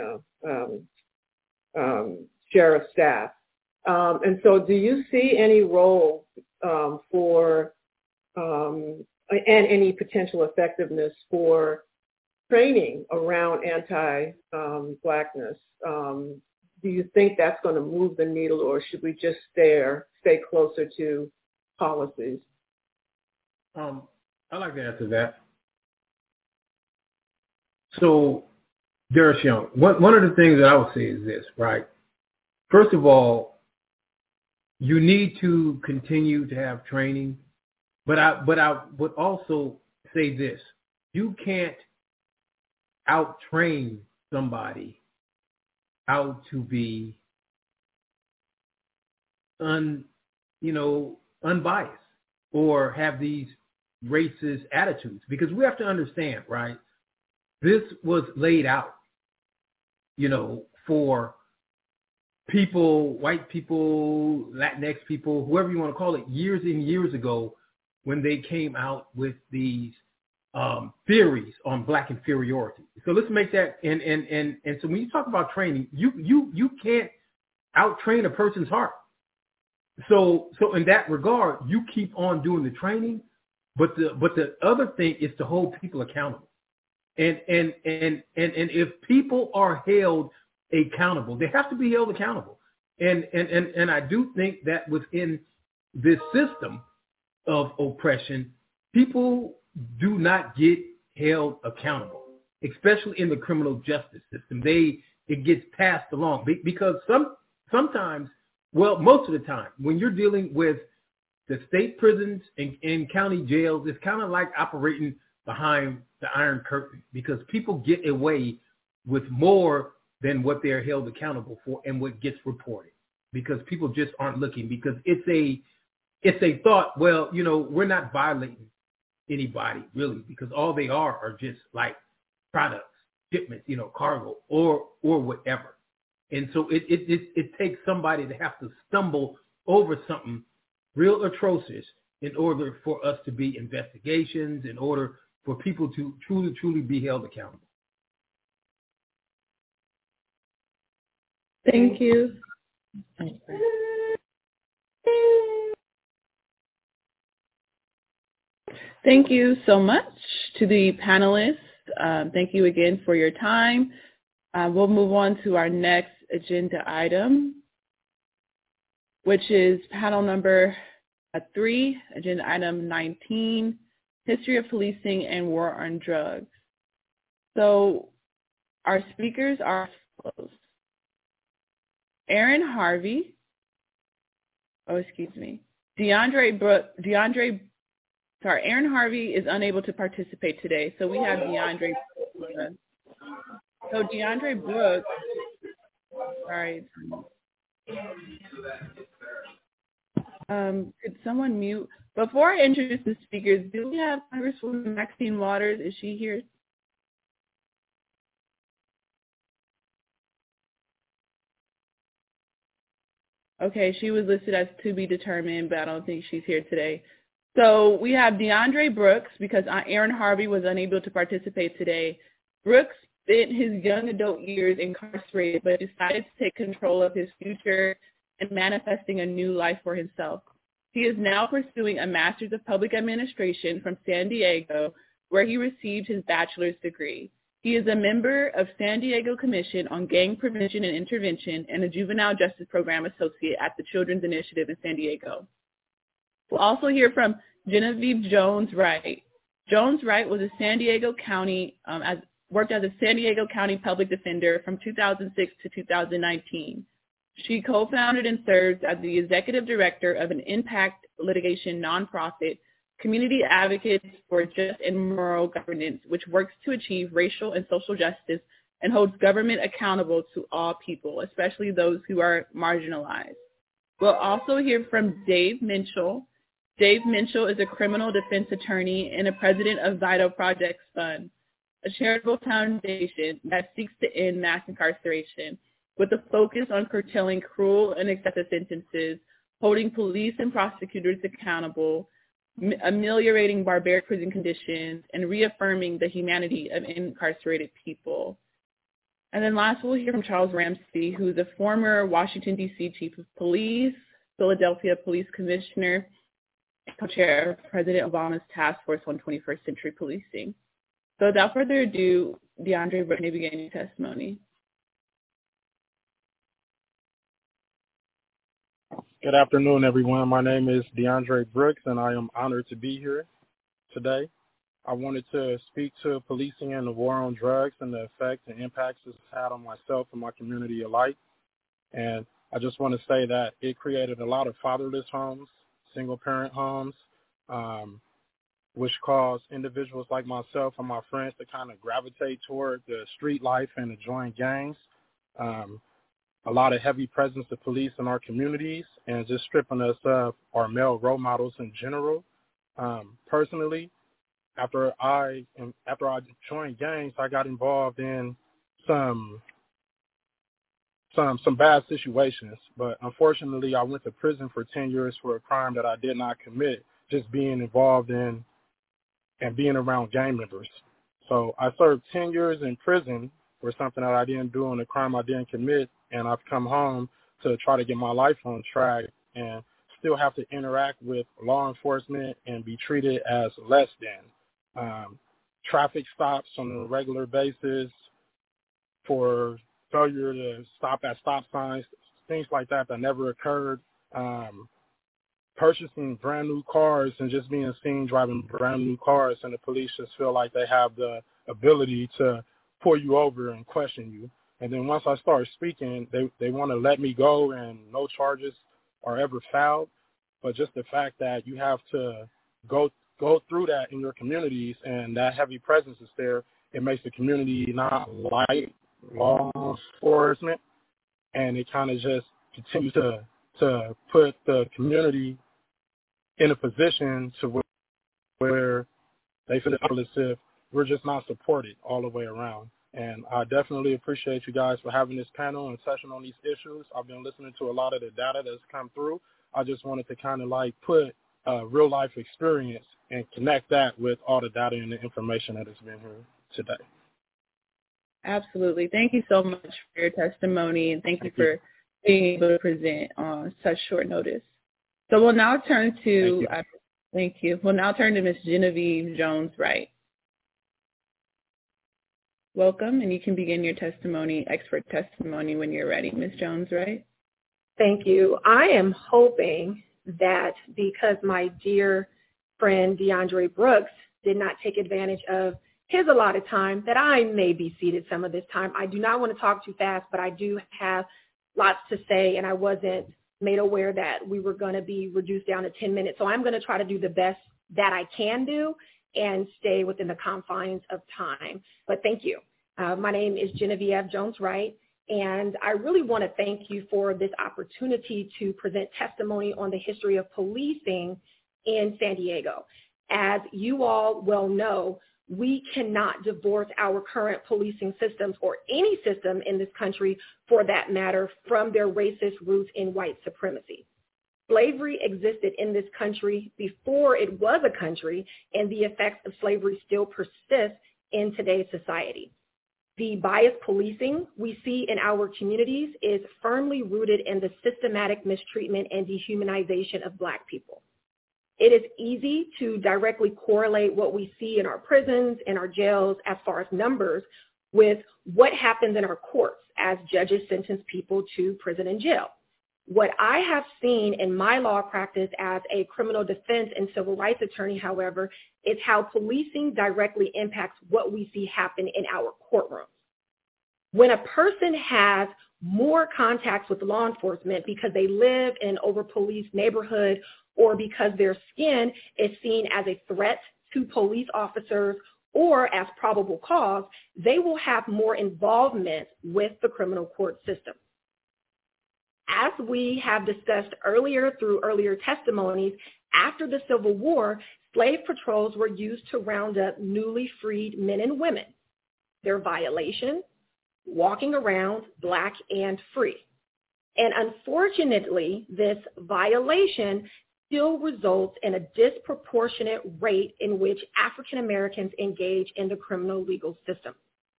sheriff staff. And so do you see any role for and any potential effectiveness for training around anti-blackness? Do you think that's going to move the needle, or should we just stay closer to policies? I'd like to answer that. So, Darius Young, one of the things that I would say is this, right? First of all, you need to continue to have training, but I would also say this: you can't out-train somebody out to be unbiased or have these racist attitudes, because we have to understand, right? This was laid out, for people, white people, Latinx people, whoever you want to call it, years and years ago when they came out with these theories on black inferiority. So let's make that, and so when you talk about training, you can't out-train a person's heart. So in that regard, you keep on doing the training, but the other thing is to hold people accountable. And if people are held accountable, they have to be held accountable. And I do think that within this system of oppression, people do not get held accountable, especially in the criminal justice system. It gets passed along because sometimes, well, most of the time, when you're dealing with the state prisons and county jails, it's kind of like operating behind the Iron Curtain, because people get away with more than what they're held accountable for and what gets reported, because people just aren't looking, because it's a thought, well, we're not violating anybody really, because all they are just like products, shipments, cargo or whatever. And so it takes somebody to have to stumble over something real atrocious in order for us to be investigations, in order for people to truly be held accountable. Thank you. Thank you so much to the panelists. Thank you again for your time. We'll move on to our next agenda item, which is panel number 3, agenda item 19, History of Policing and War on Drugs. So our speakers are as follows. Aaron Harvey, Aaron Harvey is unable to participate today, so we have DeAndre Brooks. So DeAndre Brooks, sorry. Could someone mute? Before I introduce the speakers, do we have Congresswoman Maxine Waters? Is she here? Okay, she was listed as to be determined, but I don't think she's here today. So we have DeAndre Brooks, because Aaron Harvey was unable to participate today. Brooks spent his young adult years incarcerated, but decided to take control of his future and manifesting a new life for himself. He is now pursuing a Master's of Public Administration from San Diego, where he received his bachelor's degree. He is a member of San Diego Commission on Gang Prevention and Intervention and a Juvenile Justice Program Associate at the Children's Initiative in San Diego. We'll also hear from Genevieve Jones-Wright. Jones-Wright was a San Diego County, worked as a San Diego County Public Defender from 2006 to 2019. She co-founded and serves as the executive director of an impact litigation nonprofit, Community Advocates for Just and Moral Governance, which works to achieve racial and social justice and holds government accountable to all people, especially those who are marginalized. We'll also hear from Dave Minshall. Dave Minshall is a criminal defense attorney and a president of Vital Projects Fund, a charitable foundation that seeks to end mass incarceration with a focus on curtailing cruel and excessive sentences, holding police and prosecutors accountable, ameliorating barbaric prison conditions, and reaffirming the humanity of incarcerated people. And then last, we'll hear from Charles Ramsey, who is a former Washington, D.C. Chief of Police, Philadelphia Police Commissioner, and co-chair of President Obama's Task Force on 21st Century Policing. So without further ado, DeAndre Brooks, may begin your testimony. Good afternoon, everyone. My name is DeAndre Brooks, and I am honored to be here today. I wanted to speak to policing and the war on drugs and the effects and impacts it's had on myself and my community alike. And I just want to say that it created a lot of fatherless homes, single-parent homes, which caused individuals like myself and my friends to kind of gravitate toward the street life and to join gangs. A lot of heavy presence of police in our communities and just stripping us of our male role models in general. Personally, after I joined gangs, I got involved in some bad situations, but unfortunately I went to prison for 10 years for a crime that I did not commit, just being involved in and being around gang members. So I served 10 years in prison for something that I didn't do and a crime I didn't commit, and I've come home to try to get my life on track and still have to interact with law enforcement and be treated as less than. Traffic stops on a regular basis for failure to stop at stop signs, things like that never occurred. Purchasing brand new cars and just being seen driving brand new cars, and the police just feel like they have the ability to pull you over and question you. And then once I start speaking, they want to let me go and no charges are ever filed. But just the fact that you have to go through that in your communities and that heavy presence is there, it makes the community not like law enforcement. And it kind of just continues to put the community in a position to where they feel as if we're just not supported all the way around. And I definitely appreciate you guys for having this panel and session on these issues. I've been listening to a lot of the data that's come through. I just wanted to kind of like put real life experience and connect that with all the data and the information that has been here today. Absolutely. Thank you so much for your testimony, and thank you for being able to present on such short notice. So we'll now turn to We'll now turn to Ms. Genevieve Jones-Wright. Welcome, and you can begin your testimony, expert testimony, when you're ready. Ms. Jones-Wright. Thank you. I am hoping that because my dear friend DeAndre Brooks did not take advantage of his allotted time, that I may be seated some of this time. I do not want to talk too fast, but I do have lots to say, and I wasn't made aware that we were going to be reduced down to 10 minutes. So I'm going to try to do the best that I can do and stay within the confines of time. But thank you. My name is Genevieve Jones-Wright, and I really want to thank you for this opportunity to present testimony on the history of policing in San Diego. As you all well know, we cannot divorce our current policing systems, or any system in this country for that matter, from their racist roots in white supremacy. Slavery existed in this country before it was a country, and the effects of slavery still persist in today's society. The biased policing we see in our communities is firmly rooted in the systematic mistreatment and dehumanization of Black people. It is easy to directly correlate what we see in our prisons and our jails as far as numbers with what happens in our courts as judges sentence people to prison and jail. What I have seen in my law practice as a criminal defense and civil rights attorney, however, is how policing directly impacts what we see happen in our courtrooms. When a person has more contacts with law enforcement because they live in an over-policed neighborhood or because their skin is seen as a threat to police officers or as probable cause, they will have more involvement with the criminal court system. As we have discussed earlier through earlier testimonies, after the Civil War, slave patrols were used to round up newly freed men and women. Their violation, walking around black and free. And unfortunately, this violation still results in a disproportionate rate in which African Americans engage in the criminal legal system.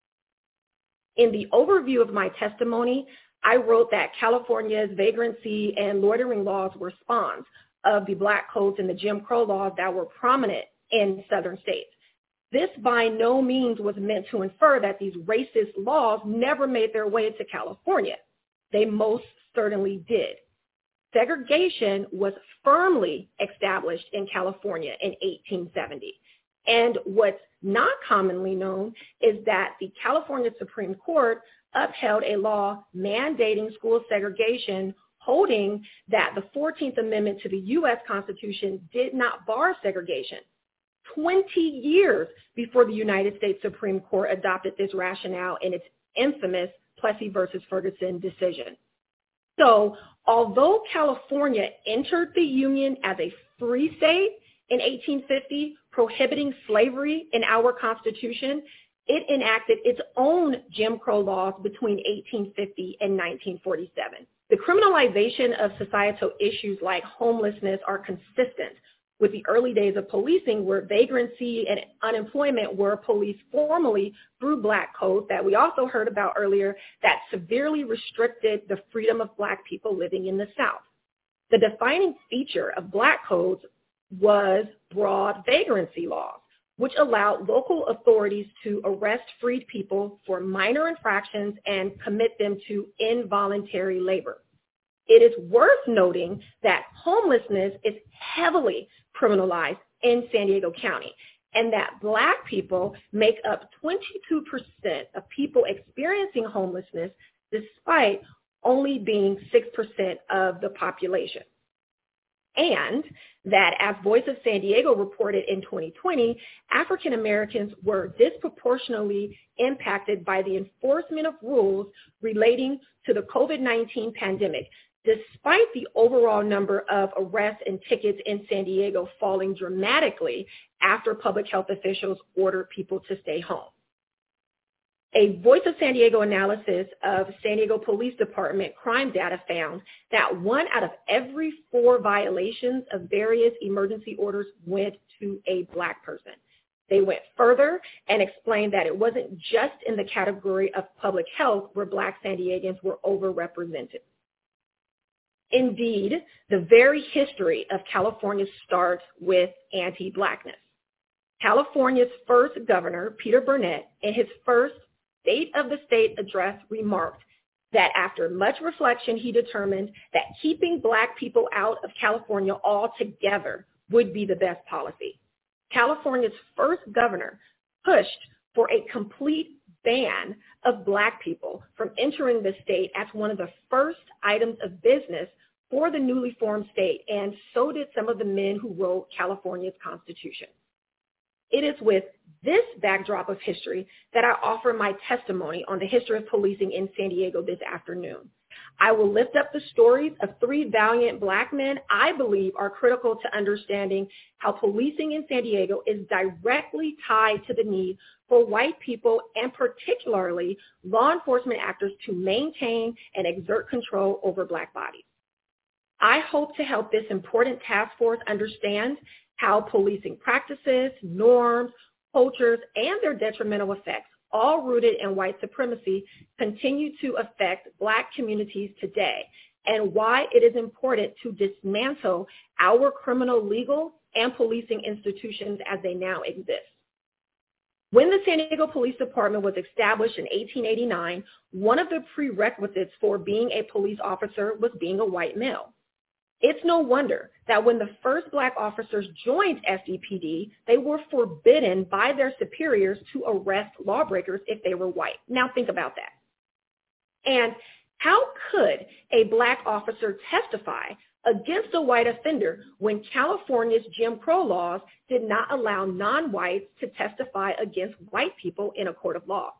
In the overview of my testimony, I wrote that California's vagrancy and loitering laws were spawns of the black codes and the Jim Crow laws that were prominent in southern states. This by no means was meant to infer that these racist laws never made their way to California. They most certainly did. Segregation was firmly established in California in 1870. And what's not commonly known is that the California Supreme Court upheld a law mandating school segregation, holding that the 14th Amendment to the U.S. Constitution did not bar segregation. 20 years before the United States Supreme Court adopted this rationale in its infamous Plessy versus Ferguson decision. So, although California entered the Union as a free state in 1850, prohibiting slavery in our Constitution, it enacted its own Jim Crow laws between 1850 and 1947. The criminalization of societal issues like homelessness are consistent with the early days of policing, where vagrancy and unemployment were policed formally through black codes that we also heard about earlier that severely restricted the freedom of black people living in the South. The defining feature of black codes was broad vagrancy laws, which allowed local authorities to arrest freed people for minor infractions and commit them to involuntary labor. It is worth noting that homelessness is heavily criminalized in San Diego County, and that black people make up 22% of people experiencing homelessness, despite only being 6% of the population. And that, as Voice of San Diego reported in 2020, African Americans were disproportionately impacted by the enforcement of rules relating to the COVID-19 pandemic, despite the overall number of arrests and tickets in San Diego falling dramatically after public health officials ordered people to stay home. A Voice of San Diego analysis of San Diego Police Department crime data found that 1 out of every 4 violations of various emergency orders went to a black person. They went further and explained that it wasn't just in the category of public health where black San Diegans were overrepresented. Indeed, the very history of California starts with anti-blackness. California's first governor, Peter Burnett, in his first State of the State address remarked that after much reflection, he determined that keeping black people out of California altogether would be the best policy. California's first governor pushed for a complete ban of black people from entering the state as one of the first items of business for the newly formed state, and so did some of the men who wrote California's Constitution. It is with this backdrop of history that I offer my testimony on the history of policing in San Diego this afternoon. I will lift up the stories of 3 valiant black men I believe are critical to understanding how policing in San Diego is directly tied to the need for white people and particularly law enforcement actors to maintain and exert control over black bodies. I hope to help this important task force understand how policing practices, norms, cultures, and their detrimental effects, all rooted in white supremacy, continue to affect black communities today, and why it is important to dismantle our criminal legal and policing institutions as they now exist. When the San Diego Police Department was established in 1889, one of the prerequisites for being a police officer was being a white male. It's no wonder that when the first black officers joined SDPD, they were forbidden by their superiors to arrest lawbreakers if they were white. Now think about that. And How could a black officer testify against a white offender when California's Jim Crow laws did not allow non-whites to testify against white people in a court of law?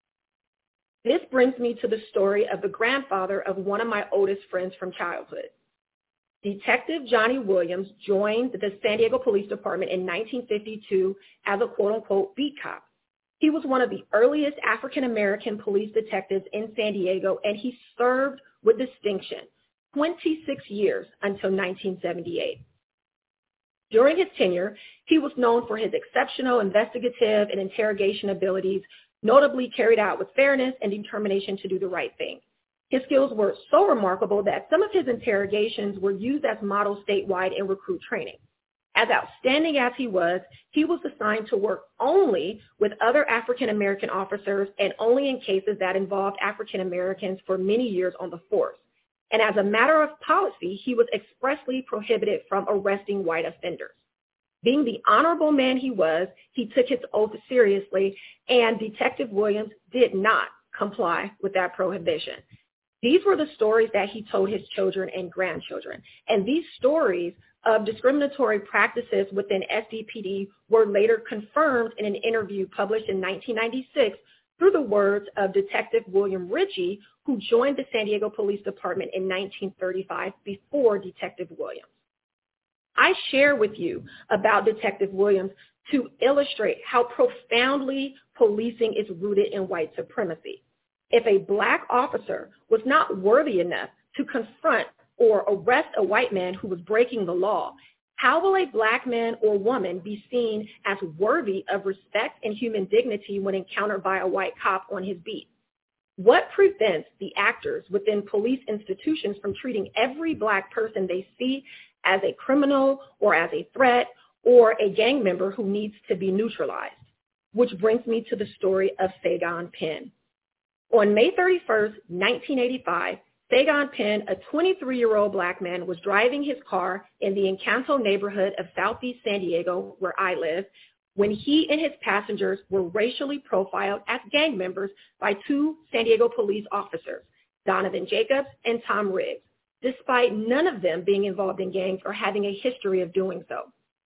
This brings me to the story of the grandfather of one of my oldest friends from childhood. Detective Johnny Williams joined the San Diego Police Department in 1952 as a quote-unquote beat cop. He was one of the earliest African-American police detectives in San Diego, and he served with distinction 26 years until 1978. During his tenure, he was known for his exceptional investigative and interrogation abilities, notably carried out with fairness and determination to do the right thing. His skills were so remarkable that some of his interrogations were used as models statewide in recruit training. As outstanding as he was assigned to work only with other African-American officers and only in cases that involved African-Americans for many years on the force. And as a matter of policy, he was expressly prohibited from arresting white offenders. Being the honorable man he was, he took his oath seriously, and Detective Williams did not comply with that prohibition. These were the stories that he told his children and grandchildren. And these stories of discriminatory practices within SDPD were later confirmed in an interview published in 1996 through the words of Detective William Ritchie, who joined the San Diego Police Department in 1935 before Detective Williams. I share with you about Detective Williams to illustrate how profoundly policing is rooted in white supremacy. If a black officer was not worthy enough to confront or arrest a white man who was breaking the law, how will a black man or woman be seen as worthy of respect and human dignity when encountered by a white cop on his beat? What prevents the actors within police institutions from treating every black person they see as a criminal or as a threat or a gang member who needs to be neutralized? Which brings me to the story of Sagon Penn. On May 31st, 1985, Sagon Penn, a 23-year-old black man, was driving his car in the Encanto neighborhood of Southeast San Diego, where I live, when he and his passengers were racially profiled as gang members by two San Diego police officers, Donovan Jacobs and Tom Riggs, despite none of them being involved in gangs or having a history of doing so.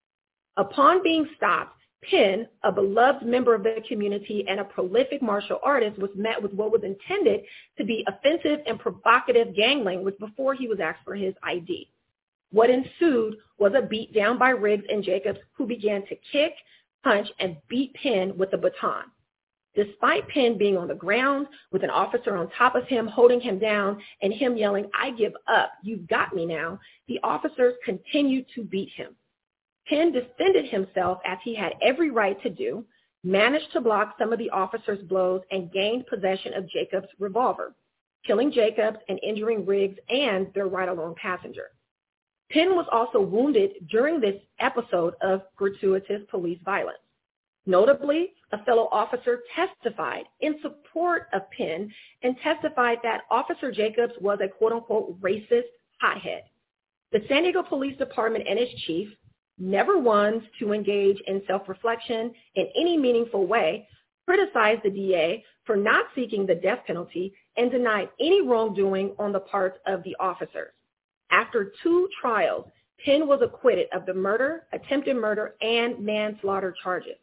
Upon being stopped, Penn, a beloved member of the community and a prolific martial artist, was met with what was intended to be offensive and provocative gang language before he was asked for his ID. What ensued was a beat down by Riggs and Jacobs, who began to kick, punch, and beat Penn with a baton. Despite Penn being on the ground with an officer on top of him holding him down and him yelling, "I give up, you've got me now," the officers continued to beat him. Penn defended himself as he had every right to do, managed to block some of the officers' blows, and gained possession of Jacobs' revolver, killing Jacobs and injuring Riggs and their ride-along passenger. Penn was also wounded during this episode of gratuitous police violence. Notably, a fellow officer testified in support of Penn and testified that Officer Jacobs was a quote-unquote racist hothead. The San Diego Police Department and its chief, never ones to engage in self-reflection in any meaningful way, criticized the DA for not seeking the death penalty and denied any wrongdoing on the part of the officers. After 2 trials, Penn was acquitted of the murder, attempted murder, and manslaughter charges.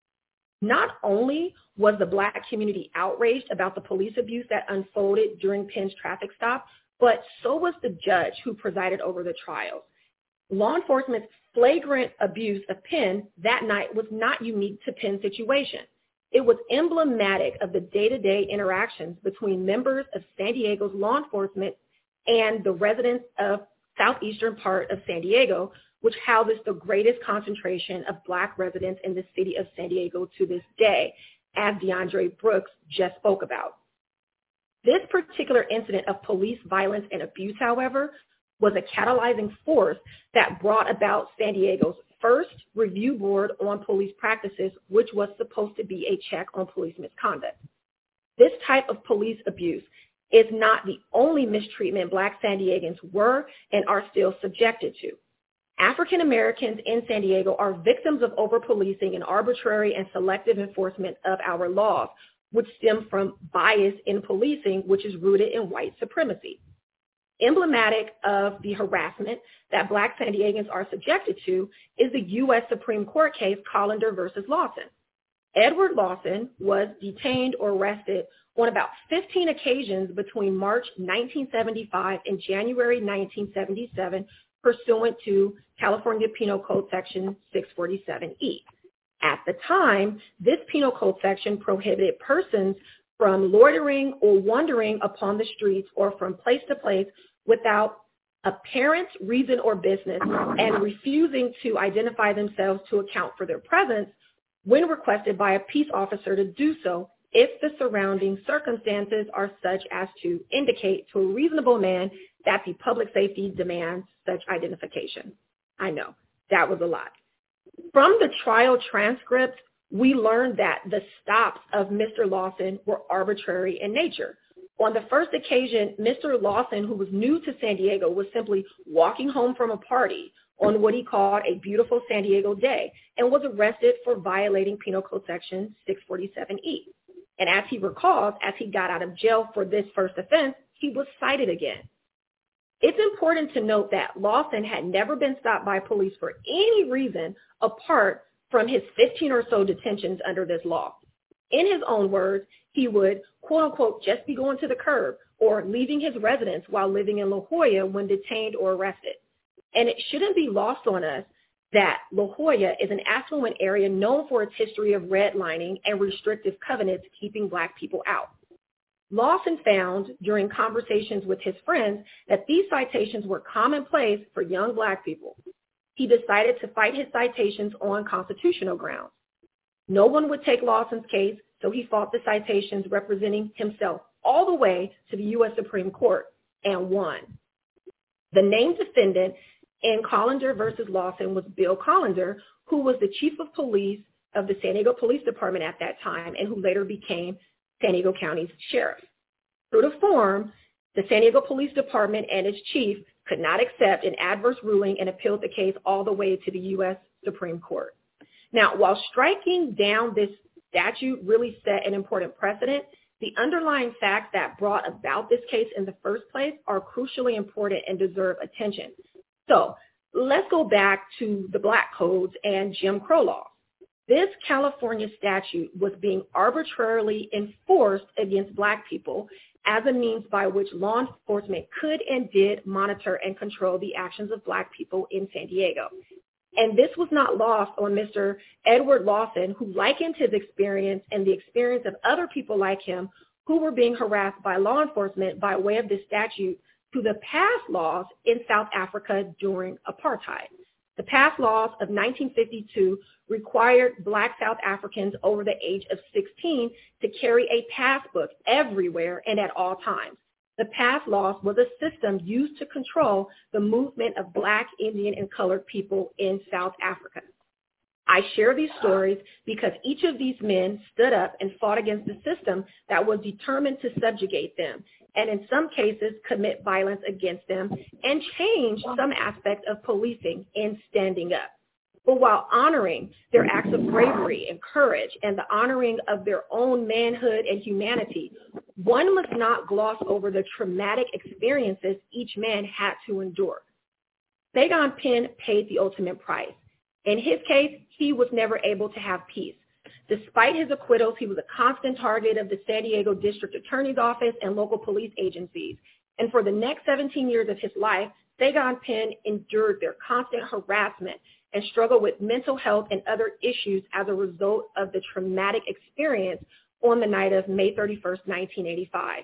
Not only was the black community outraged about the police abuse that unfolded during Penn's traffic stop, but so was the judge who presided over the trials. Law enforcement's flagrant abuse of Penn that night was not unique to Penn's situation. It was emblematic of the day-to-day interactions between members of San Diego's law enforcement and the residents of southeastern part of San Diego, which houses the greatest concentration of black residents in the city of San Diego to this day, as DeAndre Brooks just spoke about. This particular incident of police violence and abuse, however, was a catalyzing force that brought about San Diego's first review board on police practices, which was supposed to be a check on police misconduct. This type of police abuse is not the only mistreatment black San Diegans were and are still subjected to. African Americans in San Diego are victims of over-policing and arbitrary and selective enforcement of our laws, which stem from bias in policing, which is rooted in white supremacy. Emblematic of the harassment that Black San Diegans are subjected to is the U.S. Supreme Court case Colander versus Lawson. Edward Lawson was detained or arrested on about 15 occasions between March 1975 and January 1977 pursuant to California Penal Code Section 647E. At the time, this penal code section prohibited persons from loitering or wandering upon the streets or from place to place without apparent reason or business and refusing to identify themselves to account for their presence when requested by a peace officer to do so if the surrounding circumstances are such as to indicate to a reasonable man that the public safety demands such identification. I know, that was a lot. From the trial transcripts, we learned that the stops of Mr. Lawson were arbitrary in nature. On the first occasion, Mr. Lawson, who was new to San Diego, was simply walking home from a party on what he called a beautiful San Diego day and was arrested for violating Penal Code Section 647E. And as he recalls, as he got out of jail for this first offense, he was cited again. It's important to note that Lawson had never been stopped by police for any reason apart from his 15 or so detentions under this law. In his own words, he would, quote unquote, just be going to the curb or leaving his residence while living in La Jolla when detained or arrested. And it shouldn't be lost on us that La Jolla is an affluent area known for its history of redlining and restrictive covenants keeping Black people out. Lawson found during conversations with his friends that these citations were commonplace for young Black people. He decided to fight his citations on constitutional grounds. No one would take Lawson's case, so he fought the citations representing himself all the way to the U.S. Supreme Court and won. The named defendant in Colander versus Lawson was Bill Colander, who was the chief of police of the San Diego Police Department at that time and who later became San Diego County's sheriff. True to form, the San Diego Police Department and its chief could not accept an adverse ruling and appealed the case all the way to the U.S. Supreme Court. Now, while striking down this statute really set an important precedent, the underlying facts that brought about this case in the first place are crucially important and deserve attention. So let's go back to the Black codes and Jim Crow laws. This California statute was being arbitrarily enforced against Black people as a means by which law enforcement could and did monitor and control the actions of Black people in San Diego. And this was not lost on Mr. Edward Lawson, who likened his experience and the experience of other people like him who were being harassed by law enforcement by way of this statute to the past laws in South Africa during apartheid. The past laws of 1952 required Black South Africans over the age of 16 to carry a passbook everywhere and at all times. The pass laws was a system used to control the movement of Black, Indian, and colored people in South Africa. I share these stories because each of these men stood up and fought against the system that was determined to subjugate them, and in some cases commit violence against them and change some aspects of policing in standing up. But while honoring their acts of bravery and courage and the honoring of their own manhood and humanity, one must not gloss over the traumatic experiences each man had to endure. Sagan Penn paid the ultimate price. In his case, he was never able to have peace. Despite his acquittals, he was a constant target of the San Diego District Attorney's Office and local police agencies. And for the next 17 years of his life, Sagan Penn endured their constant harassment and struggled with mental health and other issues as a result of the traumatic experience on the night of May 31st, 1985.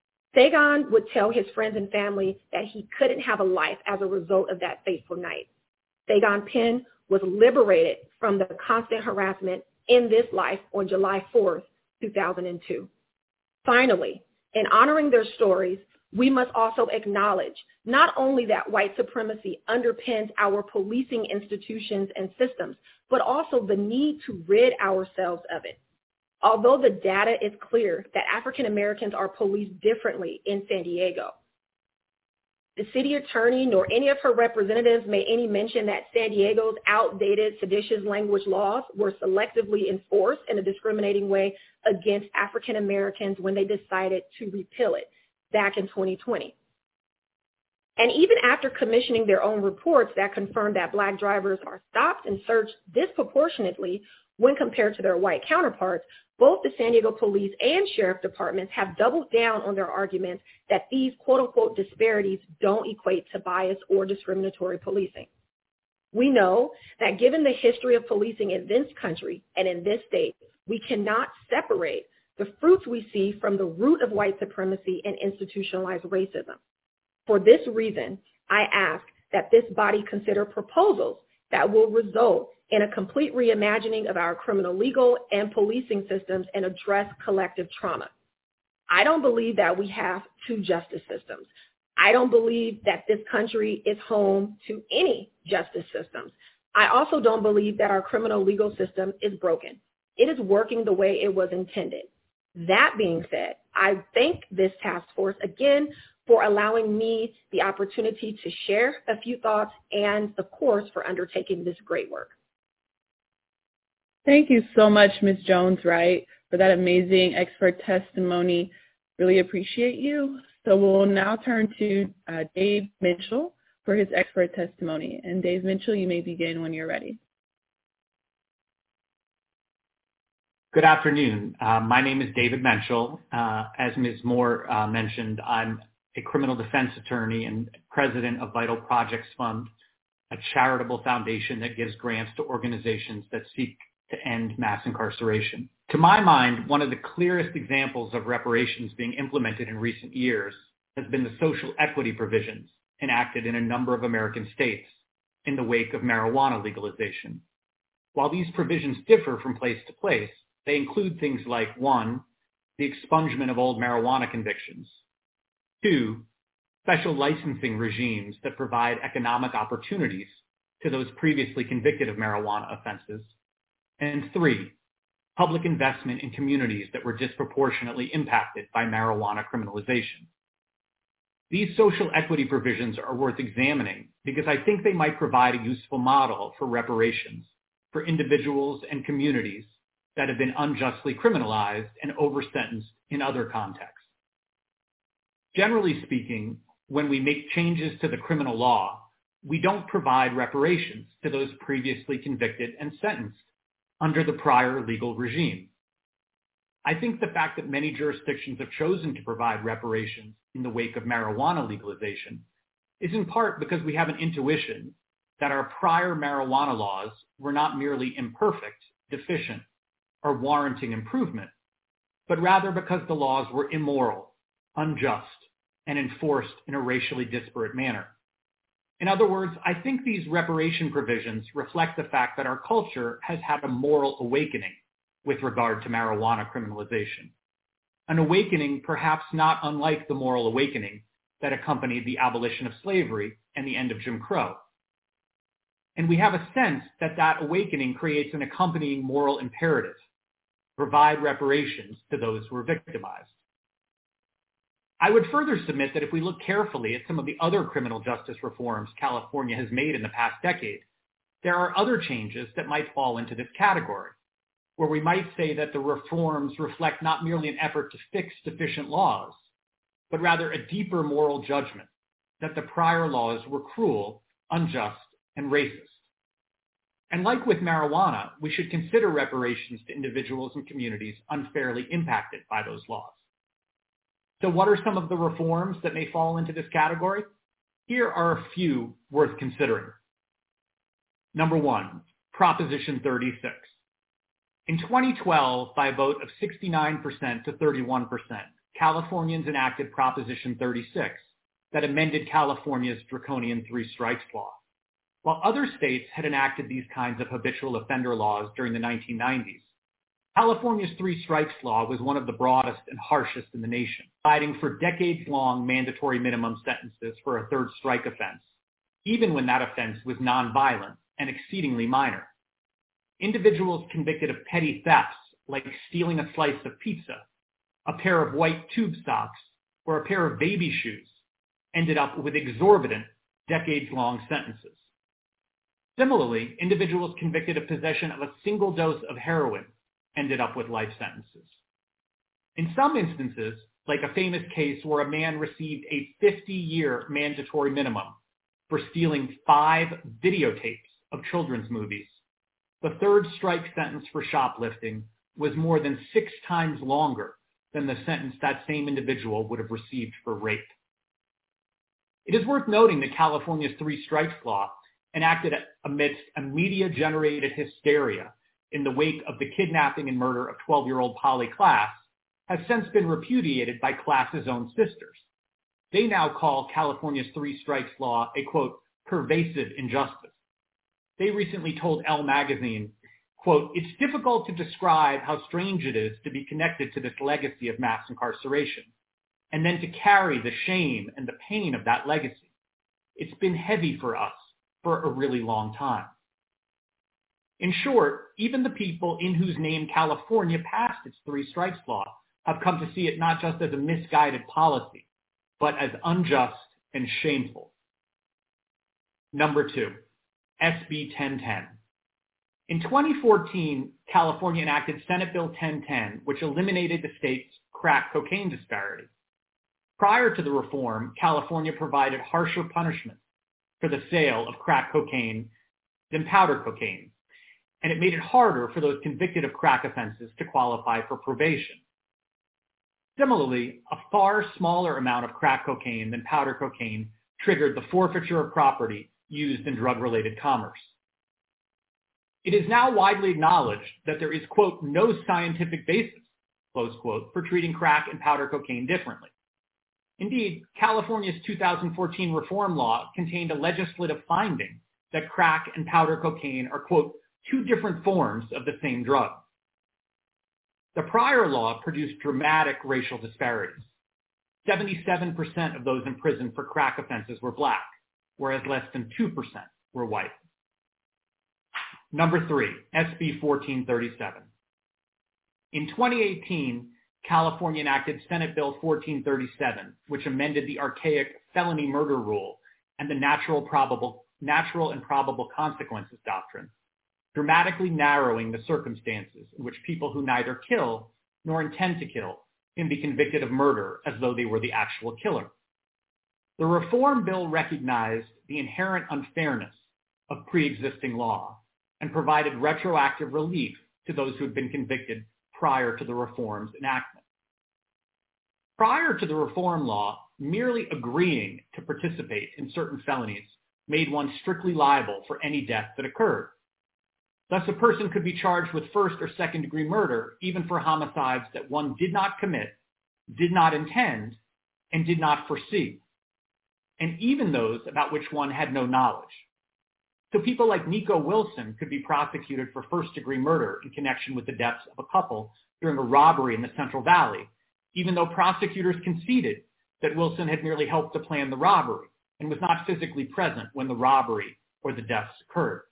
Sagan would tell his friends and family that he couldn't have a life as a result of that fateful night. Sagan Penn was liberated from the constant harassment in this life on July 4th, 2002. Finally, in honoring their stories, we must also acknowledge not only that white supremacy underpins our policing institutions and systems, but also the need to rid ourselves of it. Although the data is clear that African Americans are policed differently in San Diego, The city attorney nor any of her representatives made any mention that San Diego's outdated seditious language laws were selectively enforced in a discriminating way against African Americans when they decided to repeal it back in 2020. And even after commissioning their own reports that confirmed that Black drivers are stopped and searched disproportionately when compared to their white counterparts, both the San Diego Police and Sheriff Departments have doubled down on their arguments that these quote-unquote disparities don't equate to bias or discriminatory policing. We know that given the history of policing in this country and in this state, we cannot separate the fruits we see from the root of white supremacy and institutionalized racism. For this reason, I ask that this body consider proposals that will result in a complete reimagining of our criminal legal and policing systems and address collective trauma. I don't believe that we have two justice systems. I don't believe that this country is home to any justice systems. I also don't believe that our criminal legal system is broken. It is working the way it was intended. That being said, I thank this task force again for allowing me the opportunity to share a few thoughts and, of course, for undertaking this great work. Thank you so much, Ms. Jones-Wright, for that amazing expert testimony. Really appreciate you. So we'll now turn to Dave Mitchell for his expert testimony. And Dave Mitchell, you may begin when you're ready. Good afternoon. My name is David Mitchell. As Ms. Moore mentioned, I'm a criminal defense attorney and president of Vital Projects Fund, a charitable foundation that gives grants to organizations that seek to end mass incarceration. To my mind, one of the clearest examples of reparations being implemented in recent years has been the social equity provisions enacted in a number of American states in the wake of marijuana legalization. While these provisions differ from place to place, they include things like 1, the expungement of old marijuana convictions, 2, special licensing regimes that provide economic opportunities to those previously convicted of marijuana offenses, and 3, public investment in communities that were disproportionately impacted by marijuana criminalization. These social equity provisions are worth examining because I think they might provide a useful model for reparations for individuals and communities that have been unjustly criminalized and over-sentenced in other contexts. Generally speaking, when we make changes to the criminal law, we don't provide reparations to those previously convicted and sentenced under the prior legal regime. I think the fact that many jurisdictions have chosen to provide reparations in the wake of marijuana legalization is in part because we have an intuition that our prior marijuana laws were not merely imperfect, deficient, or warranting improvement, but rather because the laws were immoral, unjust, and enforced in a racially disparate manner. In other words, I think these reparation provisions reflect the fact that our culture has had a moral awakening with regard to marijuana criminalization. An awakening perhaps not unlike the moral awakening that accompanied the abolition of slavery and the end of Jim Crow. And we have a sense that that awakening creates an accompanying moral imperative: provide reparations to those who are victimized. I would further submit that if we look carefully at some of the other criminal justice reforms California has made in the past decade, there are other changes that might fall into this category, where we might say that the reforms reflect not merely an effort to fix deficient laws, but rather a deeper moral judgment that the prior laws were cruel, unjust, and racist. And like with marijuana, we should consider reparations to individuals and communities unfairly impacted by those laws. So what are some of the reforms that may fall into this category? Here are a few worth considering. Number 1, Proposition 36. In 2012, by a vote of 69% to 31%, Californians enacted Proposition 36 that amended California's draconian 3 strikes law. While other states had enacted these kinds of habitual offender laws during the 1990s, California's 3 strikes law was one of the broadest and harshest in the nation, providing for decades-long mandatory minimum sentences for a third strike offense, even when that offense was nonviolent and exceedingly minor. Individuals convicted of petty thefts, like stealing a slice of pizza, a pair of white tube socks, or a pair of baby shoes, ended up with exorbitant, decades-long sentences. Similarly, individuals convicted of possession of a single dose of heroin ended up with life sentences. In some instances, like a famous case where a man received a 50-year mandatory minimum for stealing 5 videotapes of children's movies, the third strike sentence for shoplifting was more than 6 times longer than the sentence that same individual would have received for rape. It is worth noting that California's 3 strikes law, enacted amidst a media-generated hysteria in the wake of the kidnapping and murder of 12-year-old Polly Klaas, has since been repudiated by Klaas's own sisters. They now call California's 3 strikes law a, quote, pervasive injustice. They recently told Elle magazine, quote, it's difficult to describe how strange it is to be connected to this legacy of mass incarceration, and then to carry the shame and the pain of that legacy. It's been heavy for us for a really long time. In short, even the people in whose name California passed its 3 strikes law have come to see it not just as a misguided policy, but as unjust and shameful. Number 2, SB 1010. In 2014, California enacted Senate Bill 1010, which eliminated the state's crack cocaine disparity. Prior to the reform, California provided harsher punishments for the sale of crack cocaine than powder cocaine, and it made it harder for those convicted of crack offenses to qualify for probation. Similarly, a far smaller amount of crack cocaine than powder cocaine triggered the forfeiture of property used in drug-related commerce. It is now widely acknowledged that there is, quote, no scientific basis, close quote, for treating crack and powder cocaine differently. Indeed, California's 2014 reform law contained a legislative finding that crack and powder cocaine are, quote, 2 different forms of the same drug. The prior law produced dramatic racial disparities. 77% of those in prison for crack offenses were black, whereas less than 2% were white. Number 3, SB 1437. In 2018, California enacted Senate Bill 1437, which amended the archaic felony murder rule and the natural and probable consequences doctrine, dramatically narrowing the circumstances in which people who neither kill nor intend to kill can be convicted of murder as though they were the actual killer. The reform bill recognized the inherent unfairness of pre-existing law and provided retroactive relief to those who had been convicted prior to the reform's enactment. Prior to the reform law, merely agreeing to participate in certain felonies made one strictly liable for any death that occurred. Thus, a person could be charged with first or second-degree murder even for homicides that one did not commit, did not intend, and did not foresee, and even those about which one had no knowledge. So people like Nico Wilson could be prosecuted for first-degree murder in connection with the deaths of a couple during a robbery in the Central Valley, even though prosecutors conceded that Wilson had merely helped to plan the robbery and was not physically present when the robbery or the deaths occurred.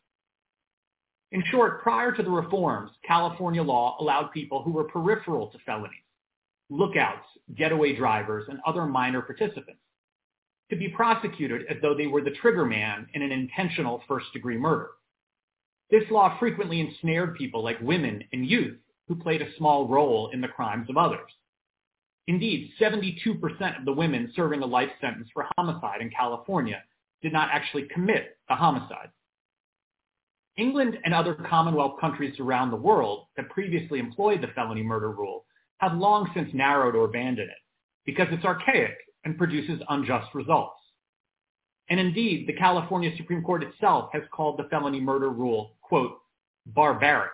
In short, prior to the reforms, California law allowed people who were peripheral to felonies, lookouts, getaway drivers, and other minor participants, to be prosecuted as though they were the trigger man in an intentional first-degree murder. This law frequently ensnared people like women and youth who played a small role in the crimes of others. Indeed, 72% of the women serving a life sentence for homicide in California did not actually commit a homicide. England and other Commonwealth countries around the world that previously employed the felony murder rule have long since narrowed or abandoned it because it's archaic and produces unjust results. And indeed, the California Supreme Court itself has called the felony murder rule, quote, barbaric.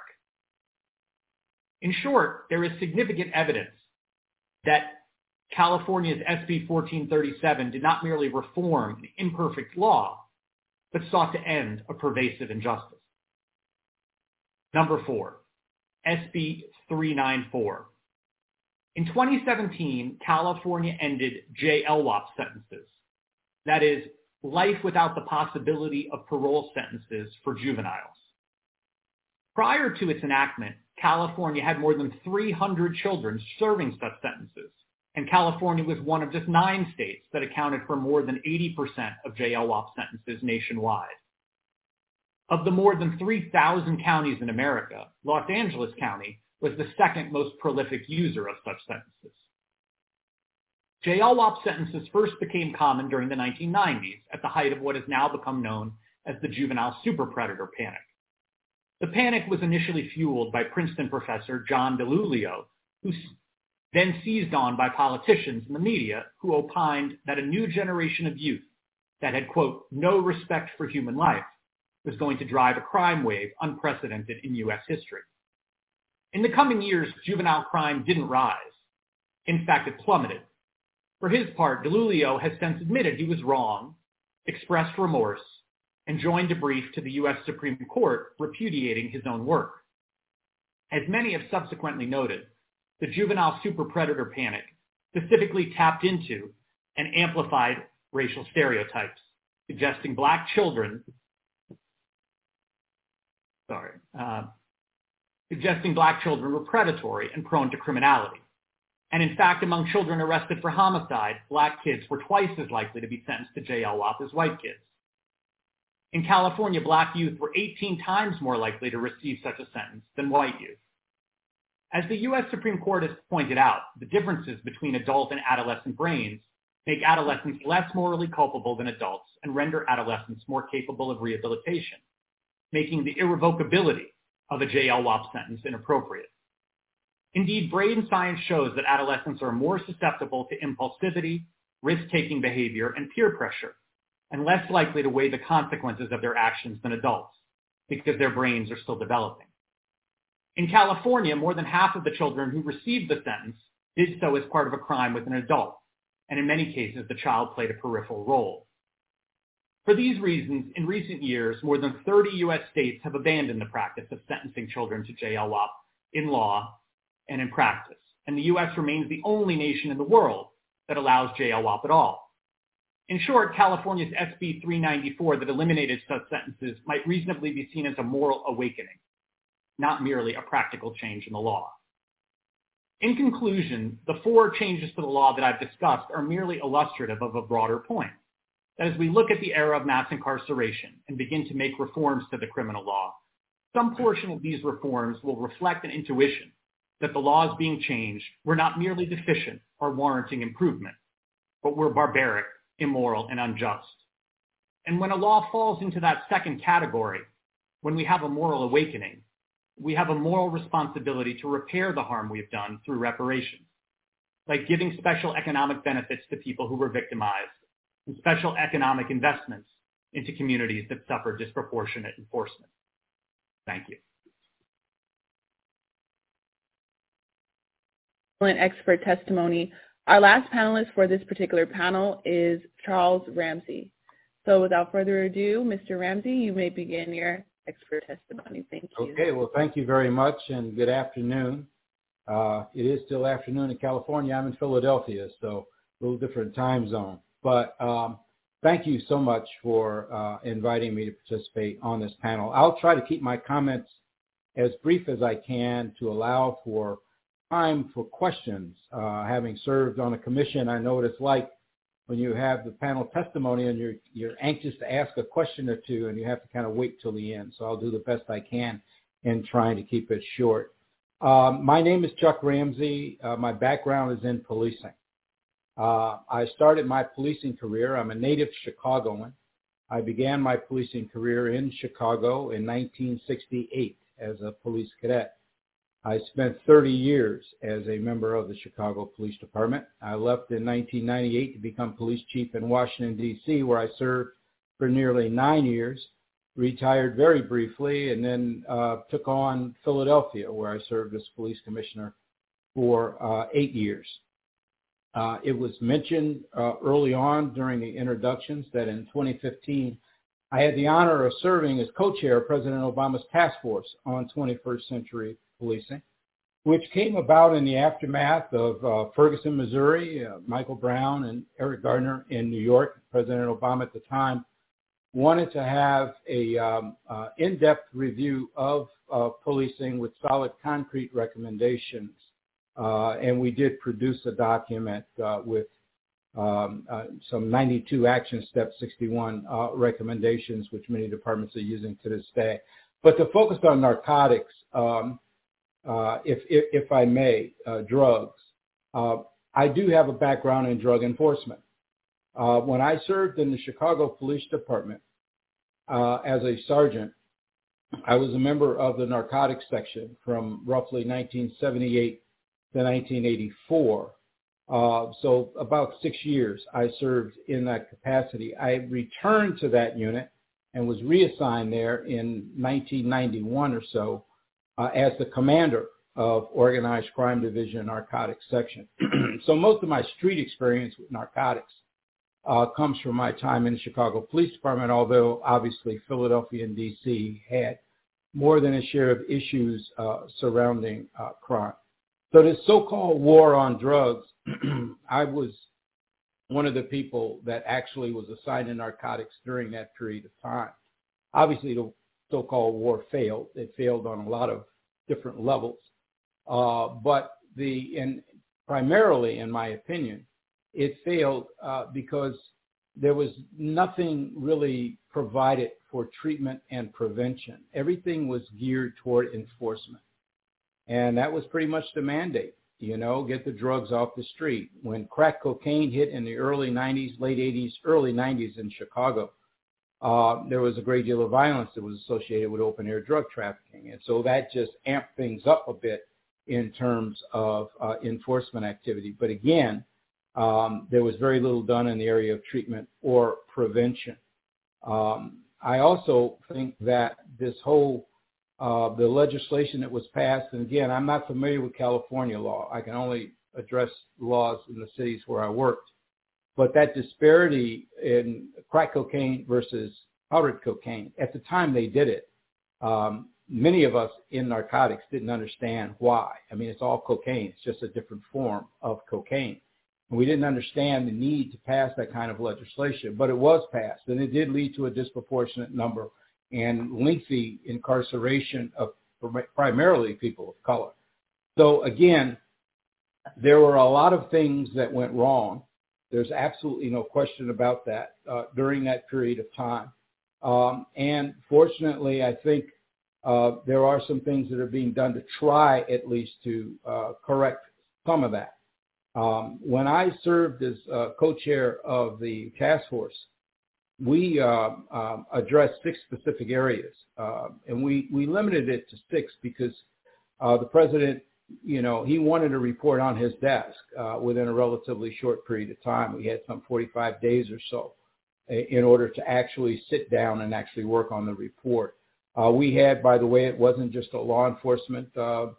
In short, there is significant evidence that California's SB 1437 did not merely reform an imperfect law, but sought to end a pervasive injustice. Number 4, SB 394. In 2017, California ended JLWOP sentences, that is, life without the possibility of parole sentences for juveniles. Prior to its enactment, California had more than 300 children serving such sentences, and California was one of just 9 states that accounted for more than 80% of JLWOP sentences nationwide. Of the more than 3,000 counties in America, Los Angeles County was the second most prolific user of such sentences. JLWOP sentences first became common during the 1990s at the height of what has now become known as the juvenile superpredator panic. The panic was initially fueled by Princeton professor John DiIulio, who then seized on by politicians and the media who opined that a new generation of youth that had, quote, no respect for human life was going to drive a crime wave unprecedented in U.S. history. In the coming years, juvenile crime didn't rise. In fact, it plummeted. For his part, DiIulio has since admitted he was wrong, expressed remorse, and joined a brief to the U.S. Supreme Court repudiating his own work. As many have subsequently noted, the juvenile superpredator panic specifically tapped into and amplified racial stereotypes, suggesting black children were predatory and prone to criminality. And in fact, among children arrested for homicide, black kids were twice as likely to be sentenced to JLWOP as white kids. In California, black youth were 18 times more likely to receive such a sentence than white youth. As the U.S. Supreme Court has pointed out, the differences between adult and adolescent brains make adolescents less morally culpable than adults and render adolescents more capable of rehabilitation, making the irrevocability of a JLWOP sentence inappropriate. Indeed, brain science shows that adolescents are more susceptible to impulsivity, risk-taking behavior, and peer pressure, and less likely to weigh the consequences of their actions than adults, because their brains are still developing. In California, more than half of the children who received the sentence did so as part of a crime with an adult, and in many cases, the child played a peripheral role. For these reasons, in recent years, more than 30 U.S. states have abandoned the practice of sentencing children to JLWOP in law and in practice, and the U.S. remains the only nation in the world that allows JLWOP at all. In short, California's SB 394 that eliminated such sentences might reasonably be seen as a moral awakening, not merely a practical change in the law. In conclusion, the 4 changes to the law that I've discussed are merely illustrative of a broader point, that as we look at the era of mass incarceration and begin to make reforms to the criminal law, some portion of these reforms will reflect an intuition that the laws being changed were not merely deficient or warranting improvement, but were barbaric, immoral, and unjust. And when a law falls into that second category, when we have a moral awakening, we have a moral responsibility to repair the harm we've done through reparations, like giving special economic benefits to people who were victimized and special economic investments into communities that suffer disproportionate enforcement. Thank you. Excellent expert testimony. Our last panelist for this particular panel is Charles Ramsey. So without further ado, Mr. Ramsey, you may begin your expert testimony. Thank you. Okay, well, thank you very much, and good afternoon. It is still afternoon in California. I'm in Philadelphia, so a little different time zone. But thank you so much for inviting me to participate on this panel. I'll try to keep my comments as brief as I can to allow for time for questions. Having served on a commission, I know what it's like when you have the panel testimony and you're anxious to ask a question or two and you have to kind of wait till the end. So I'll do the best I can in trying to keep it short. My name is Chuck Ramsey. My background is in policing. I started my policing career. I'm a native Chicagoan. I began my policing career in Chicago in 1968 as a police cadet. I spent 30 years as a member of the Chicago Police Department. I left in 1998 to become police chief in Washington, D.C., where I served for nearly 9 years, retired very briefly, and then took on Philadelphia, where I served as police commissioner for 8 years. It was mentioned early on during the introductions that in 2015, I had the honor of serving as co-chair of President Obama's task force on 21st century policing, which came about in the aftermath of Ferguson, Missouri, Michael Brown and Eric Gardner in New York. President Obama at the time wanted to have a in-depth review of policing with solid concrete recommendations And we did produce a document with some 92 action steps, 61 recommendations, which many departments are using to this day. But to focus on narcotics, if I may, drugs, I do have a background in drug enforcement. When I served in the Chicago Police Department as a sergeant, I was a member of the narcotics section from roughly 1978 to 1984. So about 6 years I served in that capacity. I returned to that unit and was reassigned there in 1991 or so as the commander of Organized Crime Division Narcotics Section. So most of my street experience with narcotics comes from my time in the Chicago Police Department, although obviously Philadelphia and D.C. had more than a share of issues surrounding crime. So this so-called war on drugs, I was one of the people that actually was assigned to narcotics during that period of time. Obviously, the so-called war failed. It failed on a lot of different levels. But primarily, in my opinion, it failed because there was nothing really provided for treatment and prevention. Everything was geared toward enforcement. And that was pretty much the mandate, get the drugs off the street. When crack cocaine hit in the early 90s, late 80s, early 90s in Chicago, there was a great deal of violence that was associated with open-air drug trafficking. And so that just amped things up a bit in terms of enforcement activity. But again, there was very little done in the area of treatment or prevention. I also think that this whole the legislation that was passed, and again, I'm not familiar with California law. I can only address laws in the cities where I worked. But that disparity in crack cocaine versus powdered cocaine, at the time they did it, many of us in narcotics didn't understand why. I mean, it's all cocaine. It's just a different form of cocaine. And we didn't understand the need to pass that kind of legislation, but it was passed, and it did lead to a disproportionate number and lengthy incarceration of primarily people of color. So again, there were a lot of things that went wrong. There's absolutely no question about that during that period of time. And fortunately, I think there are some things that are being done to try at least to correct some of that. When I served as co-chair of the task force, we addressed 6 specific areas, and we limited it to 6 because the president, he wanted a report on his desk within a relatively short period of time. We had some 45 days or so in order to actually sit down and actually work on the report. We had, by the way, it wasn't just a law enforcement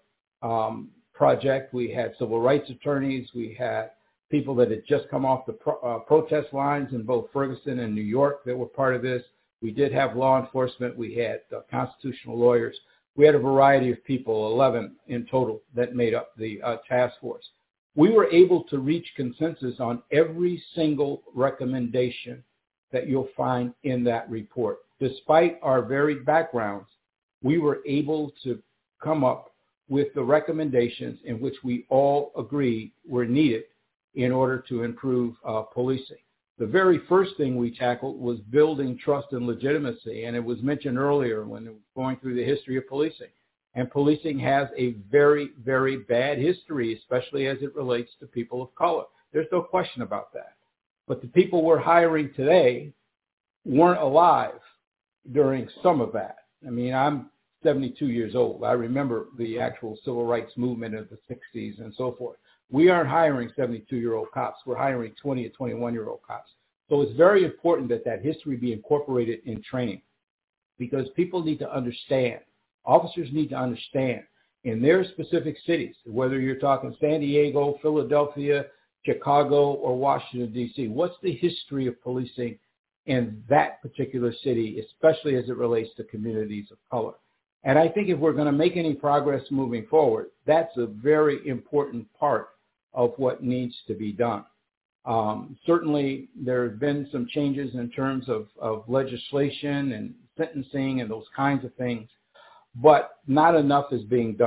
project. We had civil rights attorneys. We had people that had just come off the protest lines in both Ferguson and New York that were part of this. We did have law enforcement. We had constitutional lawyers. We had a variety of people, 11 in total, that made up the task force. We were able to reach consensus on every single recommendation that you'll find in that report. Despite our varied backgrounds, we were able to come up with the recommendations in which we all agreed were needed in order to improve policing. The very first thing we tackled was building trust and legitimacy, and it was mentioned earlier when we were going through the history of policing. And policing has a very, very bad history, especially as it relates to people of color. There's no question about that. But the people we're hiring today weren't alive during some of that. I mean, I'm 72 years old. I remember the actual civil rights movement of the 60s and so forth. We aren't hiring 72-year-old cops. We're hiring 20 and 21-year-old cops. So it's very important that that history be incorporated in training because people need to understand. Officers need to understand in their specific cities, whether you're talking San Diego, Philadelphia, Chicago, or Washington, D.C., what's the history of policing in that particular city, especially as it relates to communities of color. And I think if we're going to make any progress moving forward, that's a very important part of what needs to be done. Certainly, there have been some changes in terms of legislation and sentencing and those kinds of things, but not enough is being done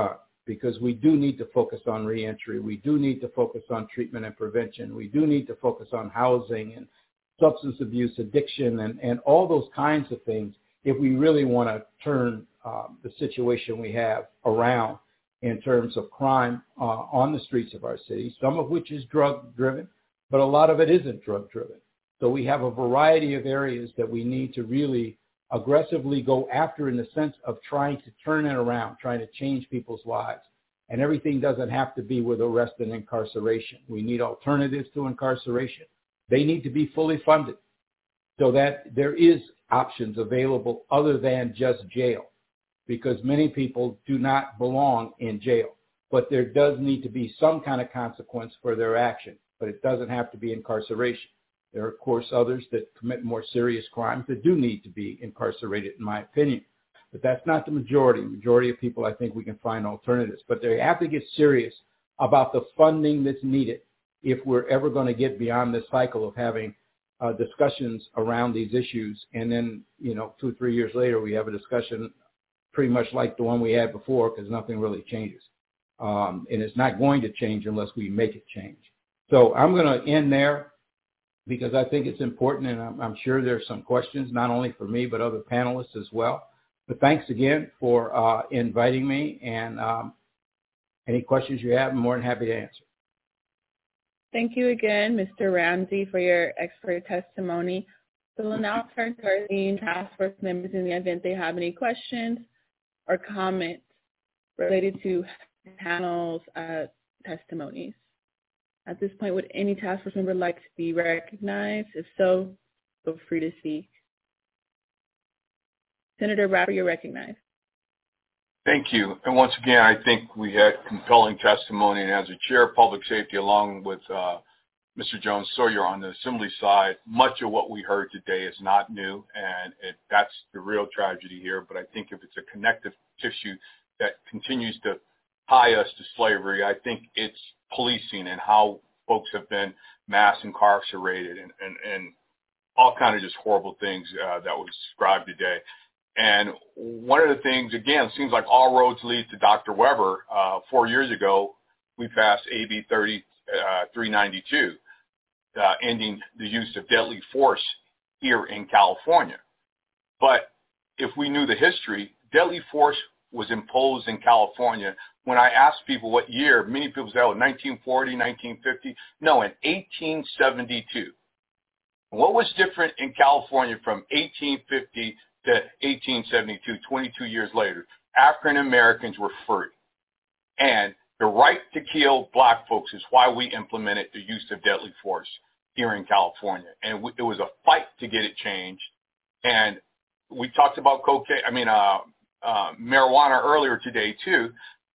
because we do need to focus on reentry. We do need to focus on treatment and prevention. We do need to focus on housing and substance abuse, addiction, and all those kinds of things if we really want to turn the situation we have around in terms of crime on the streets of our city, some of which is drug-driven, but a lot of it isn't drug-driven. So we have a variety of areas that we need to really aggressively go after in the sense of trying to turn it around, trying to change people's lives. And everything doesn't have to be with arrest and incarceration. We need alternatives to incarceration. They need to be fully funded so that there is options available other than just jail, because many people do not belong in jail. But there does need to be some kind of consequence for their action, but it doesn't have to be incarceration. There are, of course, others that commit more serious crimes that do need to be incarcerated, in my opinion. But that's not the majority. The majority of people, I think we can find alternatives. But they have to get serious about the funding that's needed if we're ever going to get beyond this cycle of having discussions around these issues. And then, 2 or 3 years later, we have a discussion pretty much like the one we had before, because nothing really changes. And it's not going to change unless we make it change. So I'm going to end there, because I think it's important, and I'm sure there's some questions, not only for me, but other panelists as well. But thanks again for inviting me, and any questions you have, I'm more than happy to answer. Thank you again, Mr. Ramsey, for your expert testimony. So we'll now turn to our senior task force members in the event they have any questions or comments related to the panel's testimonies. At this point, would any task force member like to be recognized? If so, feel free to speak. Senator Bradford, you're recognized. Thank you. And once again, I think we had compelling testimony. And as a chair of public safety, along with Mr. Jones-Sawyer on the Assembly side, much of what we heard today is not new, and that's the real tragedy here. But I think if it's a connective tissue that continues to tie us to slavery, I think it's policing and how folks have been mass incarcerated and all kind of just horrible things that was described today. And one of the things, again, it seems like all roads lead to Dr. Weber. 4 years ago, we passed AB 392, ending the use of deadly force here in California. But if we knew the history, deadly force was imposed in California. When I asked people what year, many people say, 1940, 1950. No, in 1872. What was different in California from 1850 to 1872, 22 years later? African Americans were free. And the right to kill black folks is why we implemented the use of deadly force here in California. And it was a fight to get it changed. And we talked about marijuana earlier today too.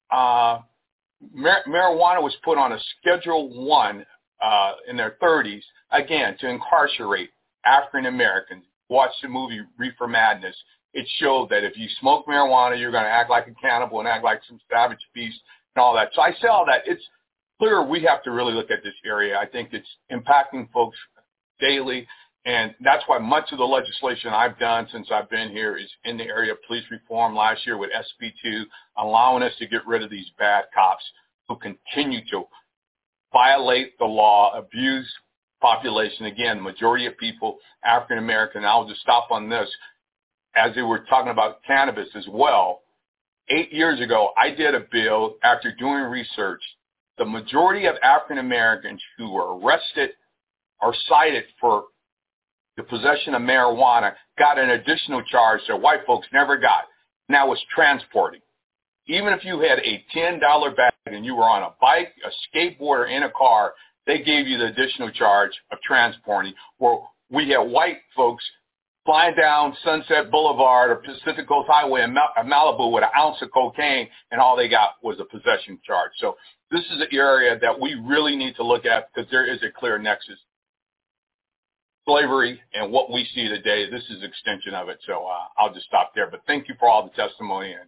Marijuana was put on a Schedule 1 in their 30s, again, to incarcerate African Americans. Watch the movie Reefer Madness. It showed that if you smoke marijuana, you're going to act like a cannibal and act like some savage beast and all that. So I say all that. It's clear we have to really look at this area. I think it's impacting folks daily, and that's why much of the legislation I've done since I've been here is in the area of police reform. Last year with SB 2, allowing us to get rid of these bad cops who continue to violate the law, abuse population. Again, majority of people, African American. I'll just stop on this. As they were talking about cannabis as well, 8 years ago, I did a bill after doing research. The majority of African Americans who were arrested or cited for the possession of marijuana got an additional charge that white folks never got. Now it's transporting. Even if you had a $10 bag and you were on a bike, a skateboard, or in a car, they gave you the additional charge of transporting. Where we had white folks flying down Sunset Boulevard or Pacific Coast Highway in Malibu with an ounce of cocaine, and all they got was a possession charge. So this is an area that we really need to look at, because there is a clear nexus. Slavery and what we see today, this is an extension of it. So I'll just stop there. But thank you for all the testimony. And,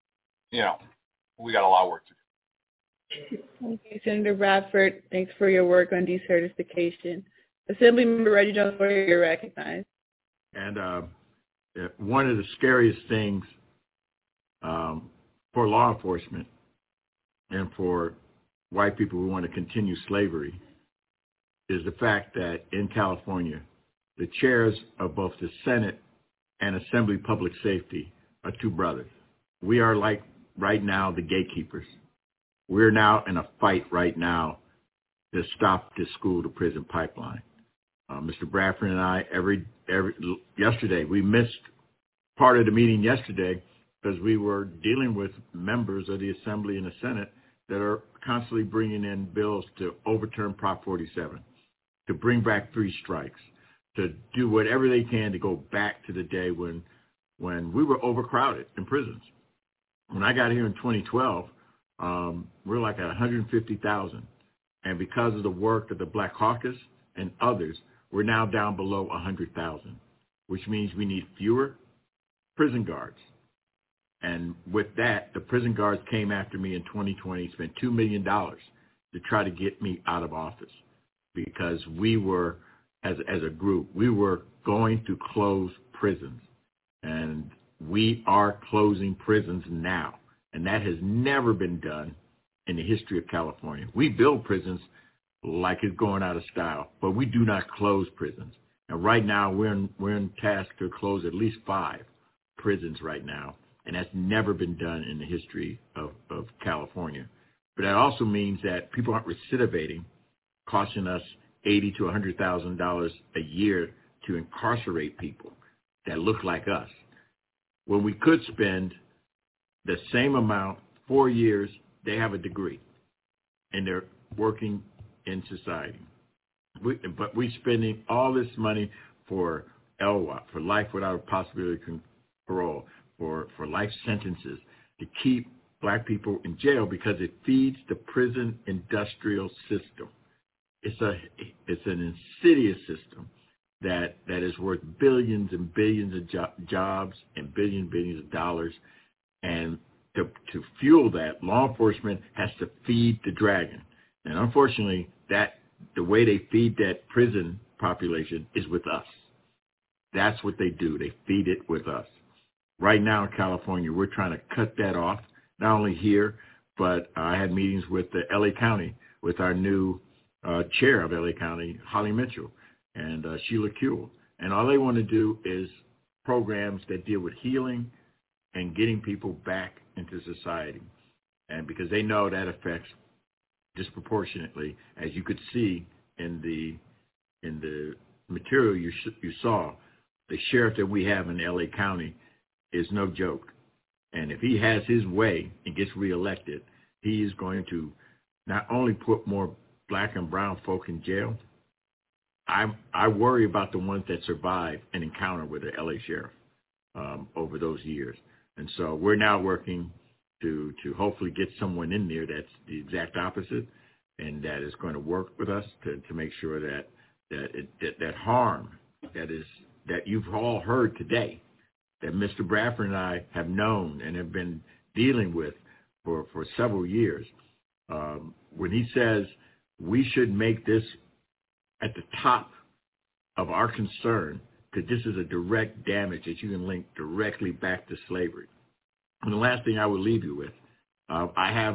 we got a lot of work to do. Thank you, Senator Bradford. Thanks for your work on decertification. Assemblymember Reggie Jones, you're recognized. And one of the scariest things for law enforcement and for white people who want to continue slavery is the fact that in California, the chairs of both the Senate and Assembly Public Safety are two brothers. We are like right now the gatekeepers. We're now in a fight right now to stop this school-to-prison pipeline. Mr. Bradford and I, yesterday, we missed part of the meeting yesterday because we were dealing with members of the Assembly and the Senate that are constantly bringing in bills to overturn Prop 47, to bring back 3 strikes, to do whatever they can to go back to the day when we were overcrowded in prisons. When I got here in 2012, we're like at 150,000. And because of the work of the Black Caucus and others, we're now down below 100,000, which means we need fewer prison guards. And with that, the prison guards came after me in 2020, spent $2 million to try to get me out of office because we were, as a group, we were going to close prisons. And we are closing prisons now. And that has never been done in the history of California. We build prisons like it's going out of style, but we do not close prisons. And right now we're in task to close at least 5 prisons right now, and that's never been done in the history of California. But that also means that people aren't recidivating, costing us $80,000 to $100,000 a year to incarcerate people that look like us. When we could spend the same amount, 4 years, they have a degree, and they're working in society. But we're spending all this money for LWOP, for life without a possibility of parole, for life sentences, to keep black people in jail because it feeds the prison industrial system. It's an insidious system that is worth billions and billions of jobs and billions of dollars. And to fuel that, law enforcement has to feed the dragon. And unfortunately, the way they feed that prison population is with us. That's what they do. They feed it with us. Right now in California, we're trying to cut that off, not only here, but I had meetings with the LA County, with our new chair of LA County, Holly Mitchell, and Sheila Kuehl. And all they want to do is programs that deal with healing and getting people back into society. And because they know that affects disproportionately, as you could see in the material you saw, the sheriff that we have in LA County is no joke. And if he has his way and gets reelected, he is going to not only put more black and brown folk in jail. I worry about the ones that survive an encounter with the LA sheriff over those years. And so we're now working to hopefully get someone in there that's the exact opposite, and that is going to work with us to make sure that harm that you've all heard today, that Mr. Bradford and I have known and have been dealing with for several years. When he says we should make this at the top of our concern, because this is a direct damage that you can link directly back to slavery. And the last thing I would leave you with, I have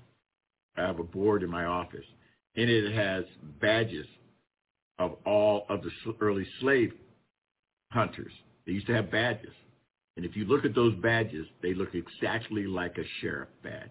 a board in my office, and it has badges of all of the early slave hunters. They used to have badges. And if you look at those badges, they look exactly like a sheriff badge.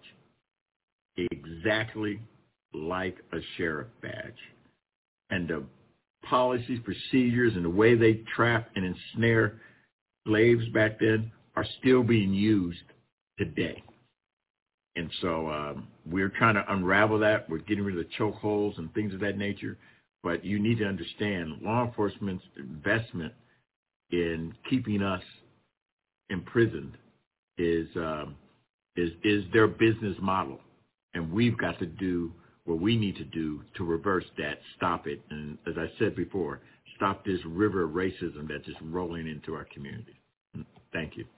Exactly like a sheriff badge. And the policies, procedures, and the way they trap and ensnare slaves back then are still being used today. And so we're trying to unravel that. We're getting rid of the chokeholds and things of that nature. But you need to understand law enforcement's investment in keeping us imprisoned is their business model. And we've got to do what we need to do to reverse that, stop it. And as I said before, stop this river of racism that's just rolling into our community. Thank you.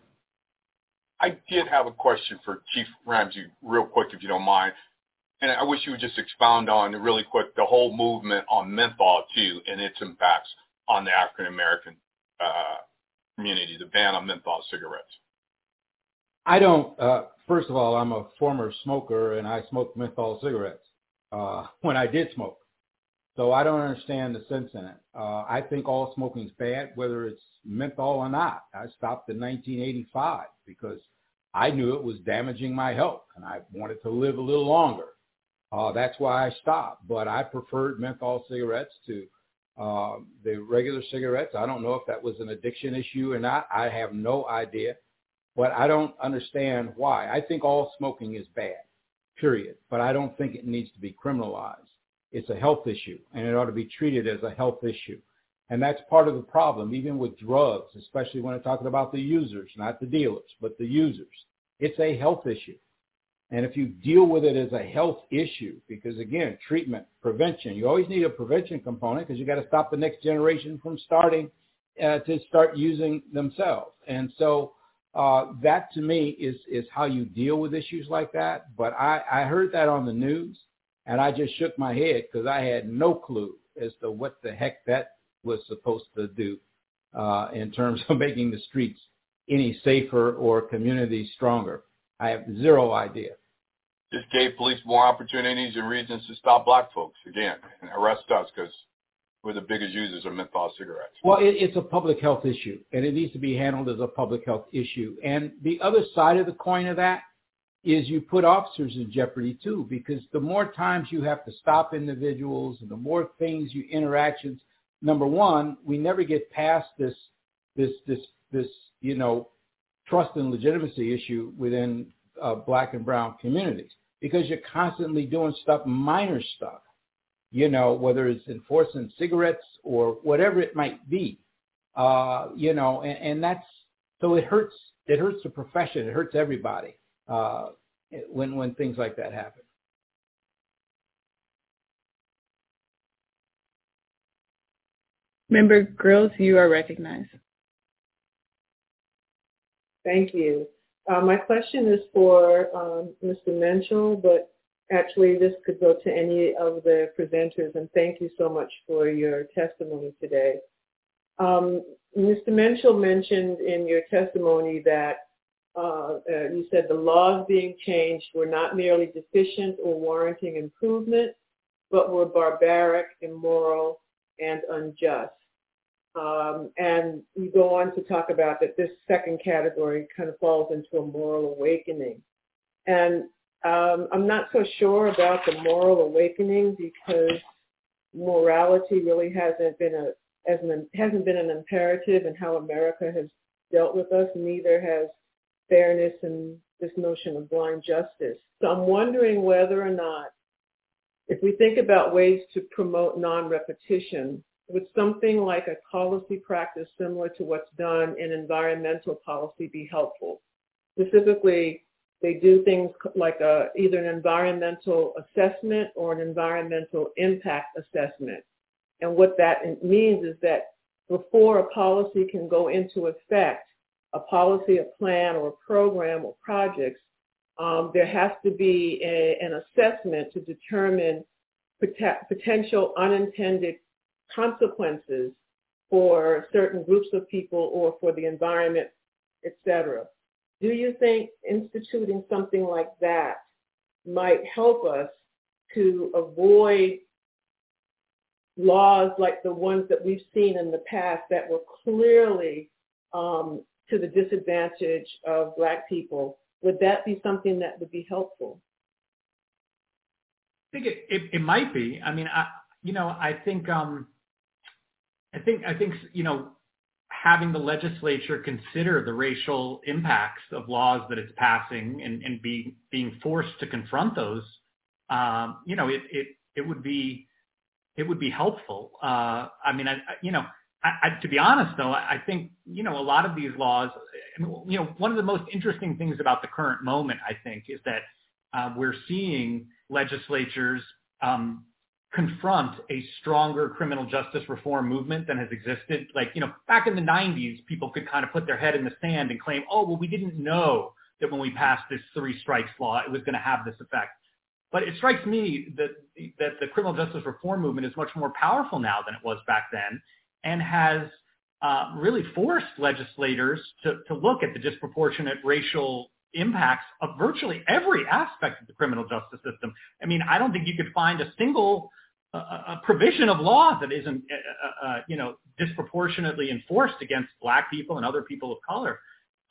I did have a question for Chief Ramsey real quick, if you don't mind. And I wish you would just expound on really quick the whole movement on menthol, too, and its impacts on the African-American community, the ban on menthol cigarettes. I don't. First of all, I'm a former smoker, and I smoked menthol cigarettes when I did smoke. So I don't understand the sense in it. I think all smoking is bad, whether it's menthol or not. I stopped in 1985 because I knew it was damaging my health, and I wanted to live a little longer. That's why I stopped. But I preferred menthol cigarettes to the regular cigarettes. I don't know if that was an addiction issue or not. I have no idea. But I don't understand why. I think all smoking is bad, period. But I don't think it needs to be criminalized. It's a health issue, and it ought to be treated as a health issue. And that's part of the problem, even with drugs, especially when we're talking about the users, not the dealers, but the users. It's a health issue. And if you deal with it as a health issue, because, again, treatment, prevention, you always need a prevention component because you got to stop the next generation from starting to start using themselves. And so that, to me, is how you deal with issues like that. But I heard that on the news, and I just shook my head because I had no clue as to what the heck that was supposed to do in terms of making the streets any safer or communities stronger. I have zero idea. Just gave police more opportunities and reasons to stop black folks again and arrest us because we're the biggest users of menthol cigarettes. Well, it's a public health issue, and it needs to be handled as a public health issue. And the other side of the coin of that is you put officers in jeopardy too, because the more times you have to stop individuals and the more things interactions. Number one, we never get past this trust and legitimacy issue within black and brown communities, because you're constantly doing stuff, minor stuff, whether it's enforcing cigarettes or whatever it might be, and that's, so it hurts the profession. It hurts everybody when things like that happen. Member Grills, you are recognized. Thank you. My question is for Mr. Menschel, but actually this could go to any of the presenters, and thank you so much for your testimony today. Mr. Menschel mentioned in your testimony that you said the laws being changed were not merely deficient or warranting improvement, but were barbaric, immoral, and unjust. And you go on to talk about that this second category kind of falls into a moral awakening. And I'm not so sure about the moral awakening, because morality really hasn't been an imperative in how America has dealt with us. Neither has fairness and this notion of blind justice. So I'm wondering whether or not, if we think about ways to promote non-repetition, would something like a policy practice similar to what's done in environmental policy be helpful? Specifically, they do things like either an environmental assessment or an environmental impact assessment. And what that means is that before a policy can go into effect, a policy, a plan, or a program or projects, there has to be an assessment to determine potential unintended consequences for certain groups of people or for the environment, etc. Do you think instituting something like that might help us to avoid laws like the ones that we've seen in the past that were clearly to the disadvantage of black people? Would that be something that would be helpful? I think it might be. I mean, I think having the legislature consider the racial impacts of laws that it's passing and being forced to confront those, it would be helpful. To be honest though, I think a lot of these laws, one of the most interesting things about the current moment, I think, is that we're seeing legislatures confront a stronger criminal justice reform movement than has existed. Like, back in the 90s, people could kind of put their head in the sand and claim, oh, well, we didn't know that when we passed this 3 strikes law, it was going to have this effect. But it strikes me that the criminal justice reform movement is much more powerful now than it was back then, and has really forced legislators to look at the disproportionate racial impacts of virtually every aspect of the criminal justice system. I mean, I don't think you could find a single provision of law that isn't, disproportionately enforced against Black people and other people of color.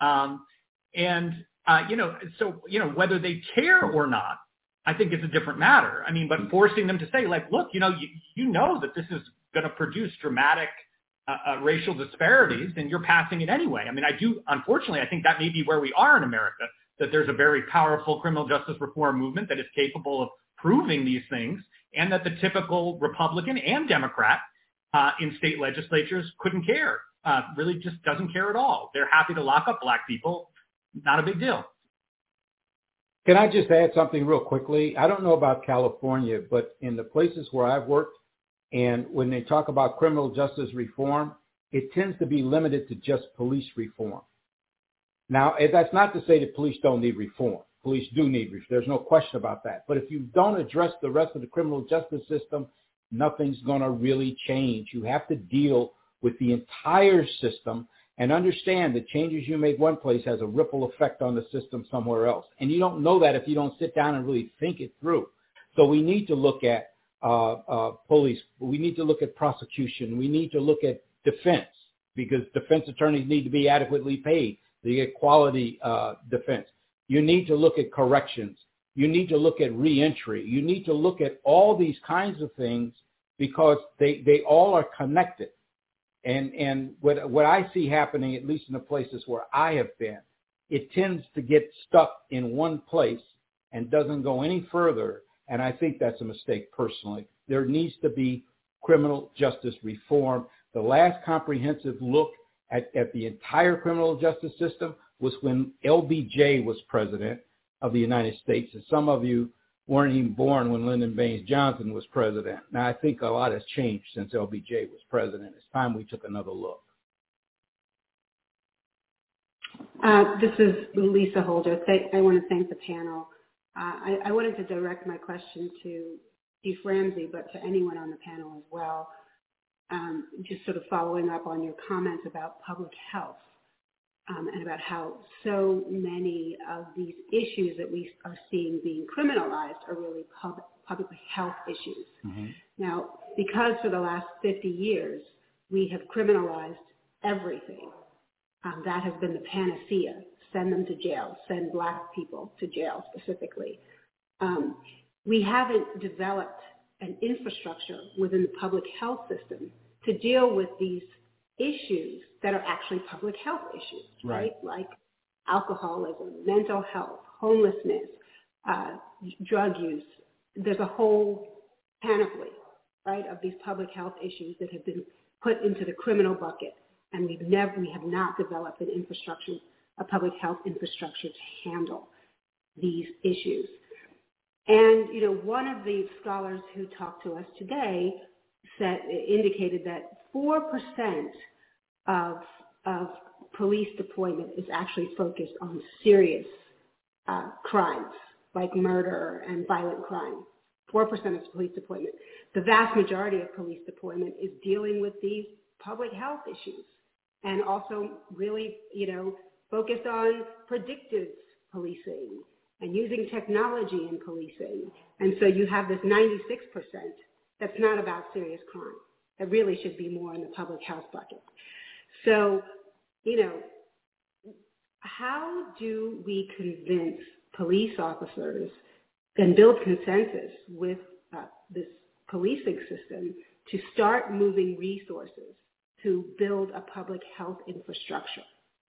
Whether they care or not, I think is a different matter. I mean, but forcing them to say, like, look, you know that this is going to produce dramatic racial disparities, and you're passing it anyway. I mean, unfortunately, I think that may be where we are in America, that there's a very powerful criminal justice reform movement that is capable of proving these things, and that the typical Republican and Democrat in state legislatures couldn't care, really just doesn't care at all. They're happy to lock up Black people. Not a big deal. Can I just add something real quickly? I don't know about California, but in the places where I've worked, and when they talk about criminal justice reform, it tends to be limited to just police reform. Now, that's not to say that police don't need reform. Police do need reform. There's no question about that. But if you don't address the rest of the criminal justice system, nothing's going to really change. You have to deal with the entire system and understand that changes you make one place has a ripple effect on the system somewhere else. And you don't know that if you don't sit down and really think it through. So we need to look at police. We need to look at prosecution. We need to look at defense, because defense attorneys need to be adequately paid. They get quality defense. You need to look at corrections. You need to look at reentry. You need to look at all these kinds of things, because they all are connected. And what I see happening, at least in the places where I have been, it tends to get stuck in one place and doesn't go any further. And I think that's a mistake personally. There needs to be criminal justice reform. The last comprehensive look at the entire criminal justice system was when LBJ was president of the United States. And some of you weren't even born when Lyndon Baines Johnson was president. Now, I think a lot has changed since LBJ was president. It's time we took another look. This is Lisa Holder. I want to thank the panel. I wanted to direct my question to Chief Ramsey, but to anyone on the panel as well, just sort of following up on your comments about public health and about how so many of these issues that we are seeing being criminalized are really public health issues. Mm-hmm. Now, because for the last 50 years we have criminalized everything, that has been the panacea. Send them to jail, send Black people to jail specifically. We haven't developed an infrastructure within the public health system to deal with these issues that are actually public health issues, right? Like alcoholism, mental health, homelessness, drug use. There's a whole panoply, right, of these public health issues that have been put into the criminal bucket, and we have not developed an infrastructure, a public health infrastructure to handle these issues. And, one of the scholars who talked to us today indicated that 4% of police deployment is actually focused on serious crimes like murder and violent crime. 4% of police deployment. The vast majority of police deployment is dealing with these public health issues, and also really, focused on predictive policing and using technology in policing. And so you have this 96% that's not about serious crime. That really should be more in the public health bucket. So, how do we convince police officers and build consensus with this policing system to start moving resources to build a public health infrastructure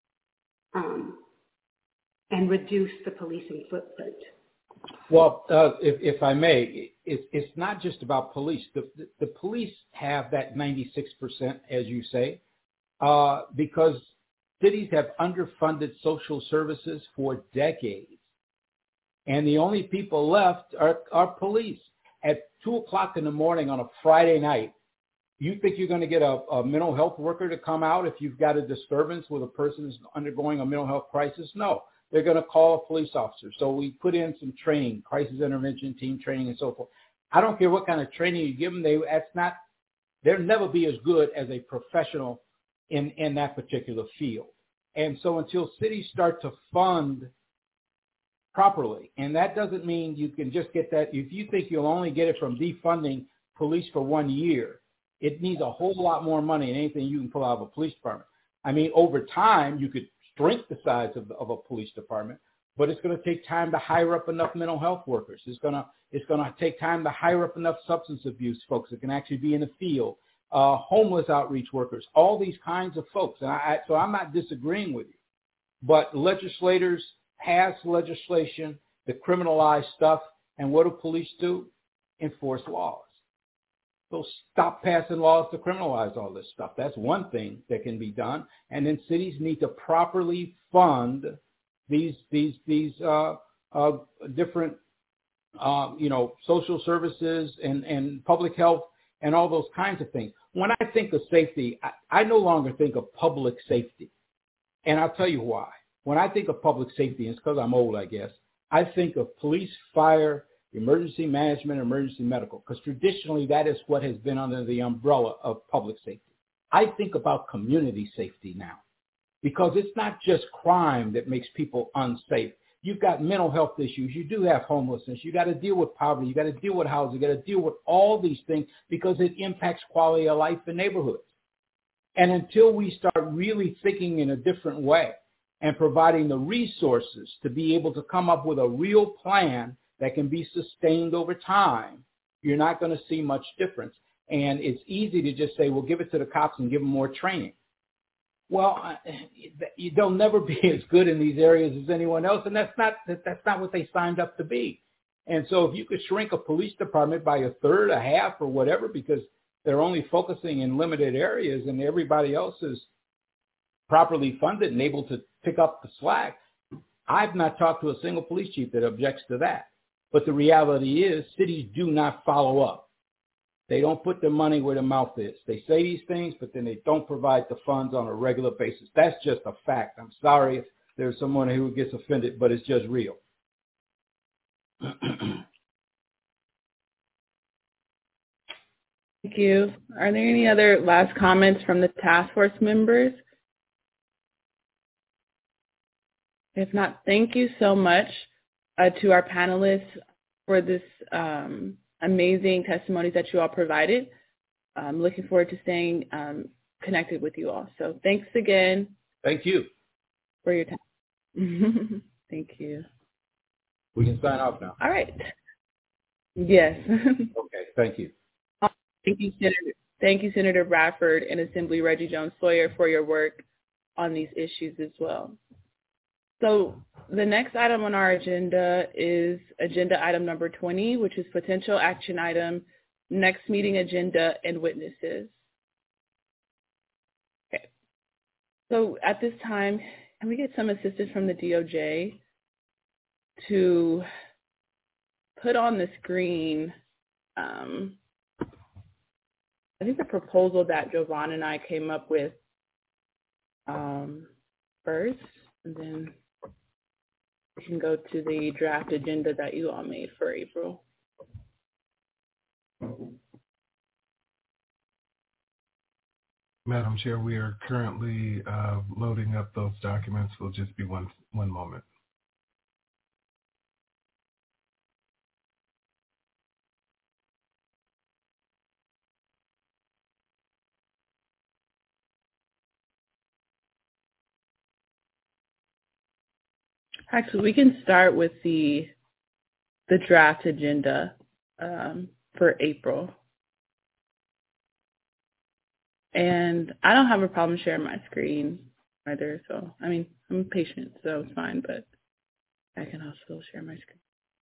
and reduce the policing footprint? Well, if I may, it's not just about police. The police have that 96%, as you say, because cities have underfunded social services for decades. And the only people left are police. At 2 o'clock in the morning on a Friday night, you think you're going to get a mental health worker to come out if you've got a disturbance with a person who's undergoing a mental health crisis? No. They're going to call a police officer. So we put in some training, crisis intervention team training and so forth. I don't care what kind of training you give them. They'll never be as good as a professional in that particular field. And so until cities start to fund properly. And that doesn't mean you can just get that. If you think you'll only get it from defunding police for 1 year, it needs a whole lot more money than anything you can pull out of a police department. I mean, over time, you could shrink the size of a police department, but it's going to take time to hire up enough mental health workers. It's going to take time to hire up enough substance abuse folks that can actually be in the field, homeless outreach workers, all these kinds of folks. And so I'm not disagreeing with you. But legislators pass legislation that criminalize stuff, and what do police do? Enforce laws. So stop passing laws to criminalize all this stuff. That's one thing that can be done. And then cities need to properly fund these different social services and public health and all those kinds of things. When I think of safety, I no longer think of public safety. And I'll tell you why. When I think of public safety, and it's because I'm old, I guess, I think of police, fire, emergency management, emergency medical, because traditionally that is what has been under the umbrella of public safety. I think about community safety now, because it's not just crime that makes people unsafe. You've got mental health issues. You do have homelessness. You got to deal with poverty. You got to deal with housing. You got to deal with all these things because it impacts quality of life in neighborhoods. And until we start really thinking in a different way and providing the resources to be able to come up with a real plan that can be sustained over time, you're not going to see much difference. And it's easy to just say, well, give it to the cops and give them more training. Well, they'll never be as good in these areas as anyone else, and that's not what they signed up to be. And so if you could shrink a police department by a third, a half, or whatever, because they're only focusing in limited areas and everybody else is properly funded and able to pick up the slack, I've not talked to a single police chief that objects to that. But the reality is cities do not follow up. They don't put their money where their mouth is. They say these things, but then they don't provide the funds on a regular basis. That's just a fact. I'm sorry if there's someone who gets offended, but it's just real. Thank you. Are there any other last comments from the task force members? If not, thank you so much to our panelists for this amazing testimonies that you all provided. I'm looking forward to staying connected with you all. So thanks again. Thank you. For your time. Thank you. We can sign off now. All right. Yes. Okay, thank you. Thank you, Senator. Thank you, Senator Bradford and Assembly Reggie Jones Sawyer, for your work on these issues as well. So the next item on our agenda is agenda item number 20, which is potential action item, next meeting agenda, and witnesses. Okay. So at this time, can we get some assistance from the DOJ to put on the screen, I think the proposal that Jovan and I came up with first, and then we can go to the draft agenda that you all made for April. Madam Chair, we are currently loading up those documents. Will just be one moment. Actually, we can start with the draft agenda for April. And I don't have a problem sharing my screen either. So, I mean, I'm patient, so it's fine, but I can also share my screen.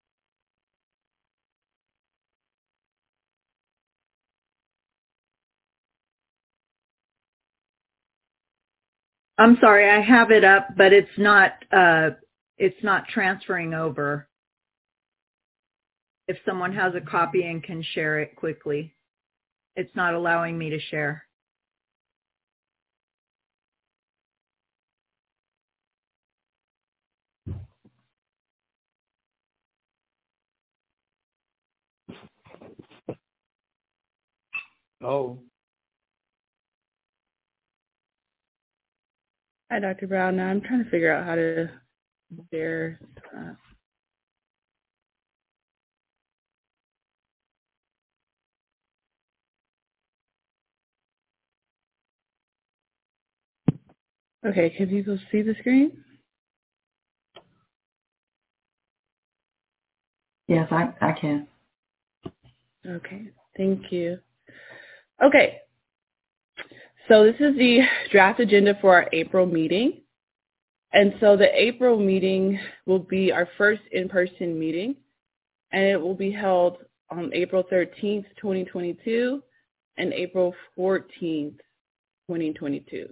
I'm sorry, I have it up, but it's not transferring over. If someone has a copy and can share it quickly, it's not allowing me to share. Oh. Hi, Dr. Brown. Now I'm trying to figure out how to share. Okay, can people see the screen? Yes, I can. Okay, thank you. Okay, so this is the draft agenda for our April meeting. And so the April meeting will be our first in-person meeting, and it will be held on April 13th, 2022, and April 14th, 2022.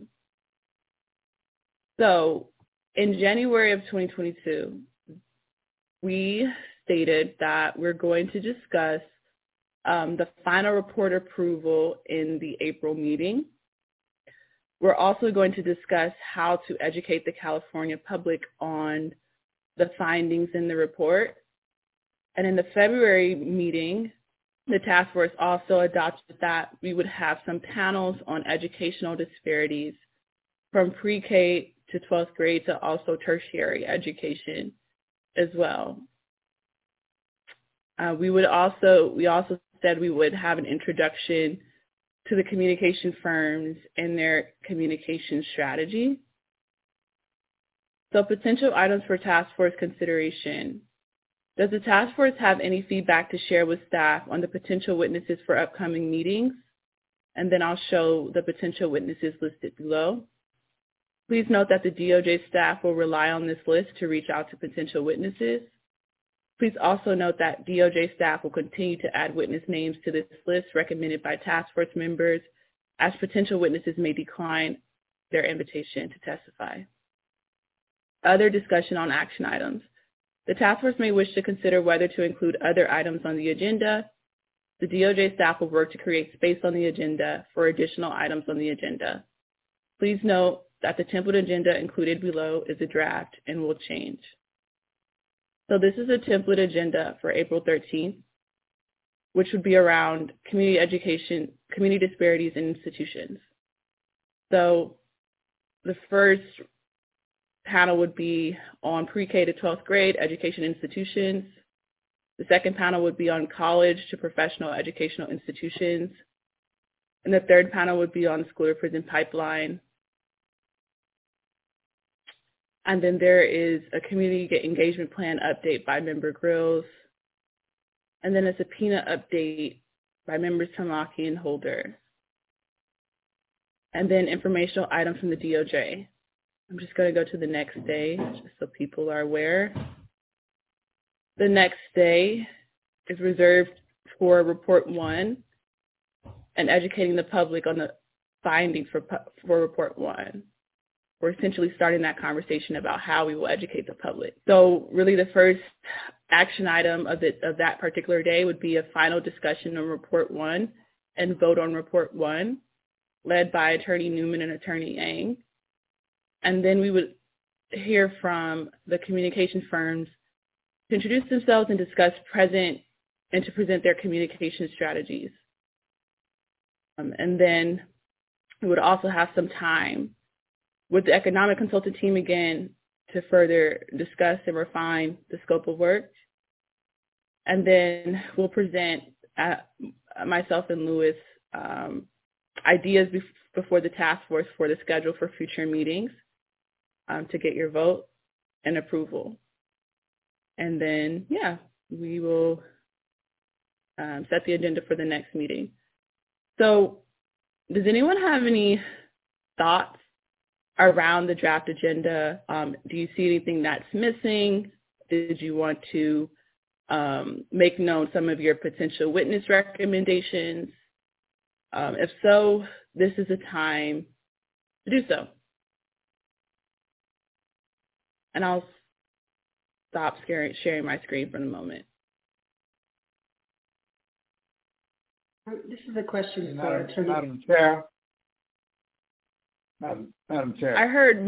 So in January of 2022, we stated that we're going to discuss the final report approval in the April meeting. We're also going to discuss how to educate the California public on the findings in the report. And in the February meeting, the task force also adopted that we would have some panels on educational disparities from pre-K to 12th grade to also tertiary education as well. We also said we would have an introduction to the communication firms and their communication strategy. So potential items for task force consideration. Does the task force have any feedback to share with staff on the potential witnesses for upcoming meetings? And then I'll show the potential witnesses listed below. Please note that the DOJ staff will rely on this list to reach out to potential witnesses. Please also note that DOJ staff will continue to add witness names to this list recommended by task force members, as potential witnesses may decline their invitation to testify. Other discussion on action items. The task force may wish to consider whether to include other items on the agenda. The DOJ staff will work to create space on the agenda for additional items on the agenda. Please note that the template agenda included below is a draft and will change. So this is a template agenda for April 13th, which would be around community education, community disparities in institutions. So the first panel would be on pre-K to 12th grade education institutions. The second panel would be on college to professional educational institutions. And the third panel would be on school to prison pipeline. And then there is a community engagement plan update by member Grills. And then a subpoena update by members Tamaki and Holder. And then informational items from the DOJ. I'm just going to go to the next day just so people are aware. The next day is reserved for Report 1 and educating the public on the findings for Report 1. We're essentially starting that conversation about how we will educate the public. So really the first action item of that particular day would be a final discussion on Report 1 and vote on Report 1, led by Attorney Newman and Attorney Yang. And then we would hear from the communication firms to introduce themselves and discuss present and to present their communication strategies. And then we would also have some time with the economic consultant team again to further discuss and refine the scope of work. And then we'll present, myself and Louis, ideas before the task force for the schedule for future meetings to get your vote and approval. And then, we will set the agenda for the next meeting. So does anyone have any thoughts around the draft agenda? Do you see anything that's missing? Did you want to make known some of your potential witness recommendations? If so, this is a time to do so. And I'll stop sharing my screen for the moment. This is a question for Attorney. Madam Chair. Madam Chair. I heard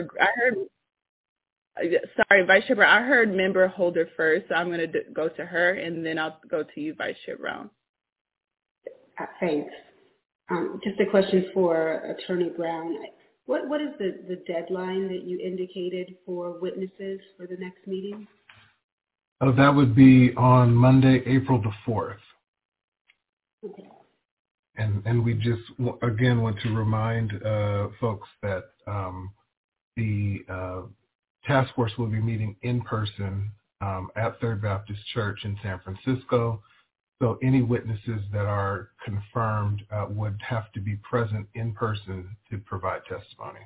Vice Chair Brown. I heard Member Holder first, so I'm going to go to her, and then I'll go to you, Vice Chair Brown. Thanks. Just a question for Attorney Brown. What is the deadline that you indicated for witnesses for the next meeting? Oh, that would be on Monday, April the 4th. Okay. And we just, again, want to remind folks that the task force will be meeting in person at Third Baptist Church in San Francisco. So any witnesses that are confirmed would have to be present in person to provide testimony.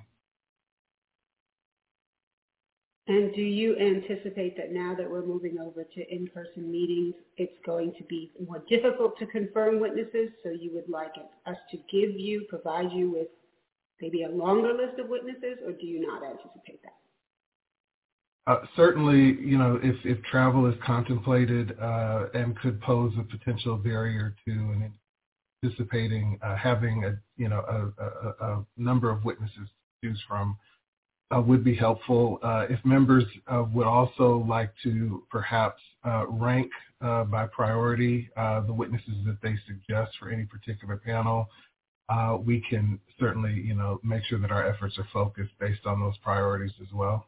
And do you anticipate that now that we're moving over to in-person meetings, it's going to be more difficult to confirm witnesses? So you would like us to provide you with maybe a longer list of witnesses, or do you not anticipate that? Certainly, if travel is contemplated and could pose a potential barrier to and anticipating having a number of witnesses to choose from would be helpful. If members would also like to perhaps rank by priority the witnesses that they suggest for any particular panel, we can certainly, make sure that our efforts are focused based on those priorities as well.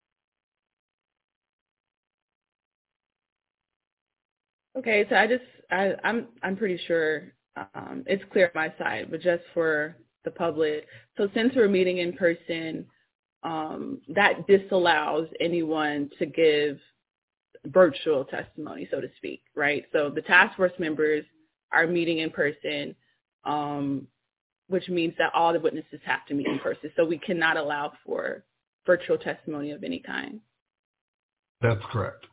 Okay, so I'm pretty sure it's clear on my side, but just for the public. So since we're meeting in person, that disallows anyone to give virtual testimony, so to speak, right? So the task force members are meeting in person, which means that all the witnesses have to meet in person. So we cannot allow for virtual testimony of any kind. That's correct.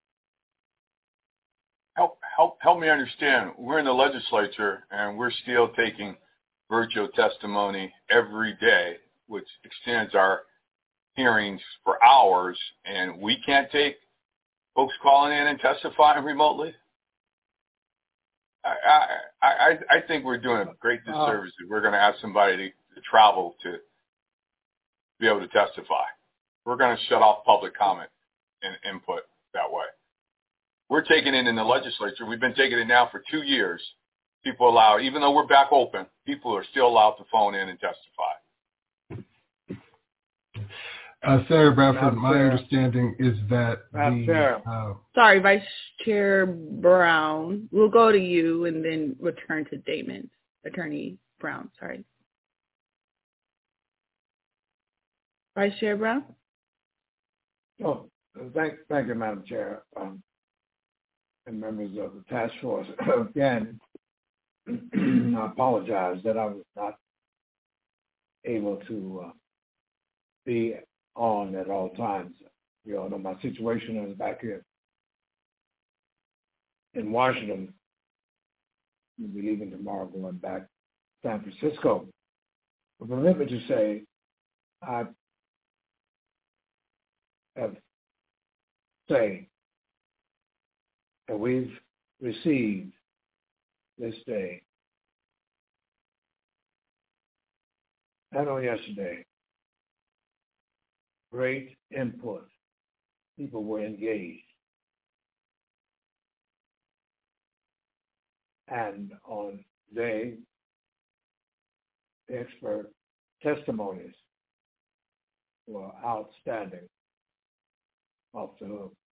Help me understand. We're in the legislature and we're still taking virtual testimony every day, which extends our hearings for hours, and we can't take folks calling in and testifying remotely? I think we're doing a great disservice if we're going to ask somebody to travel to be able to testify. We're going to shut off public comment and input that way. We're taking it in the legislature. We've been taking it now for 2 years. People allowed, even though we're back open, people are still allowed to phone in and testify. Senator Bradford, my understanding is that Sorry, Vice Chair Brown. We'll go to you and then return to Damon. Attorney Brown, sorry. Vice Chair Brown? Oh, thank you, Madam Chair, and members of the task force. Again, I apologize that I was not able to be on at all times. You all know my situation is back here in Washington. We'll be leaving tomorrow, going back to San Francisco. But permit me to say, I have say that we've received this day, not only yesterday, great input. People were engaged. And on today, the expert testimonies were outstanding, off the hook.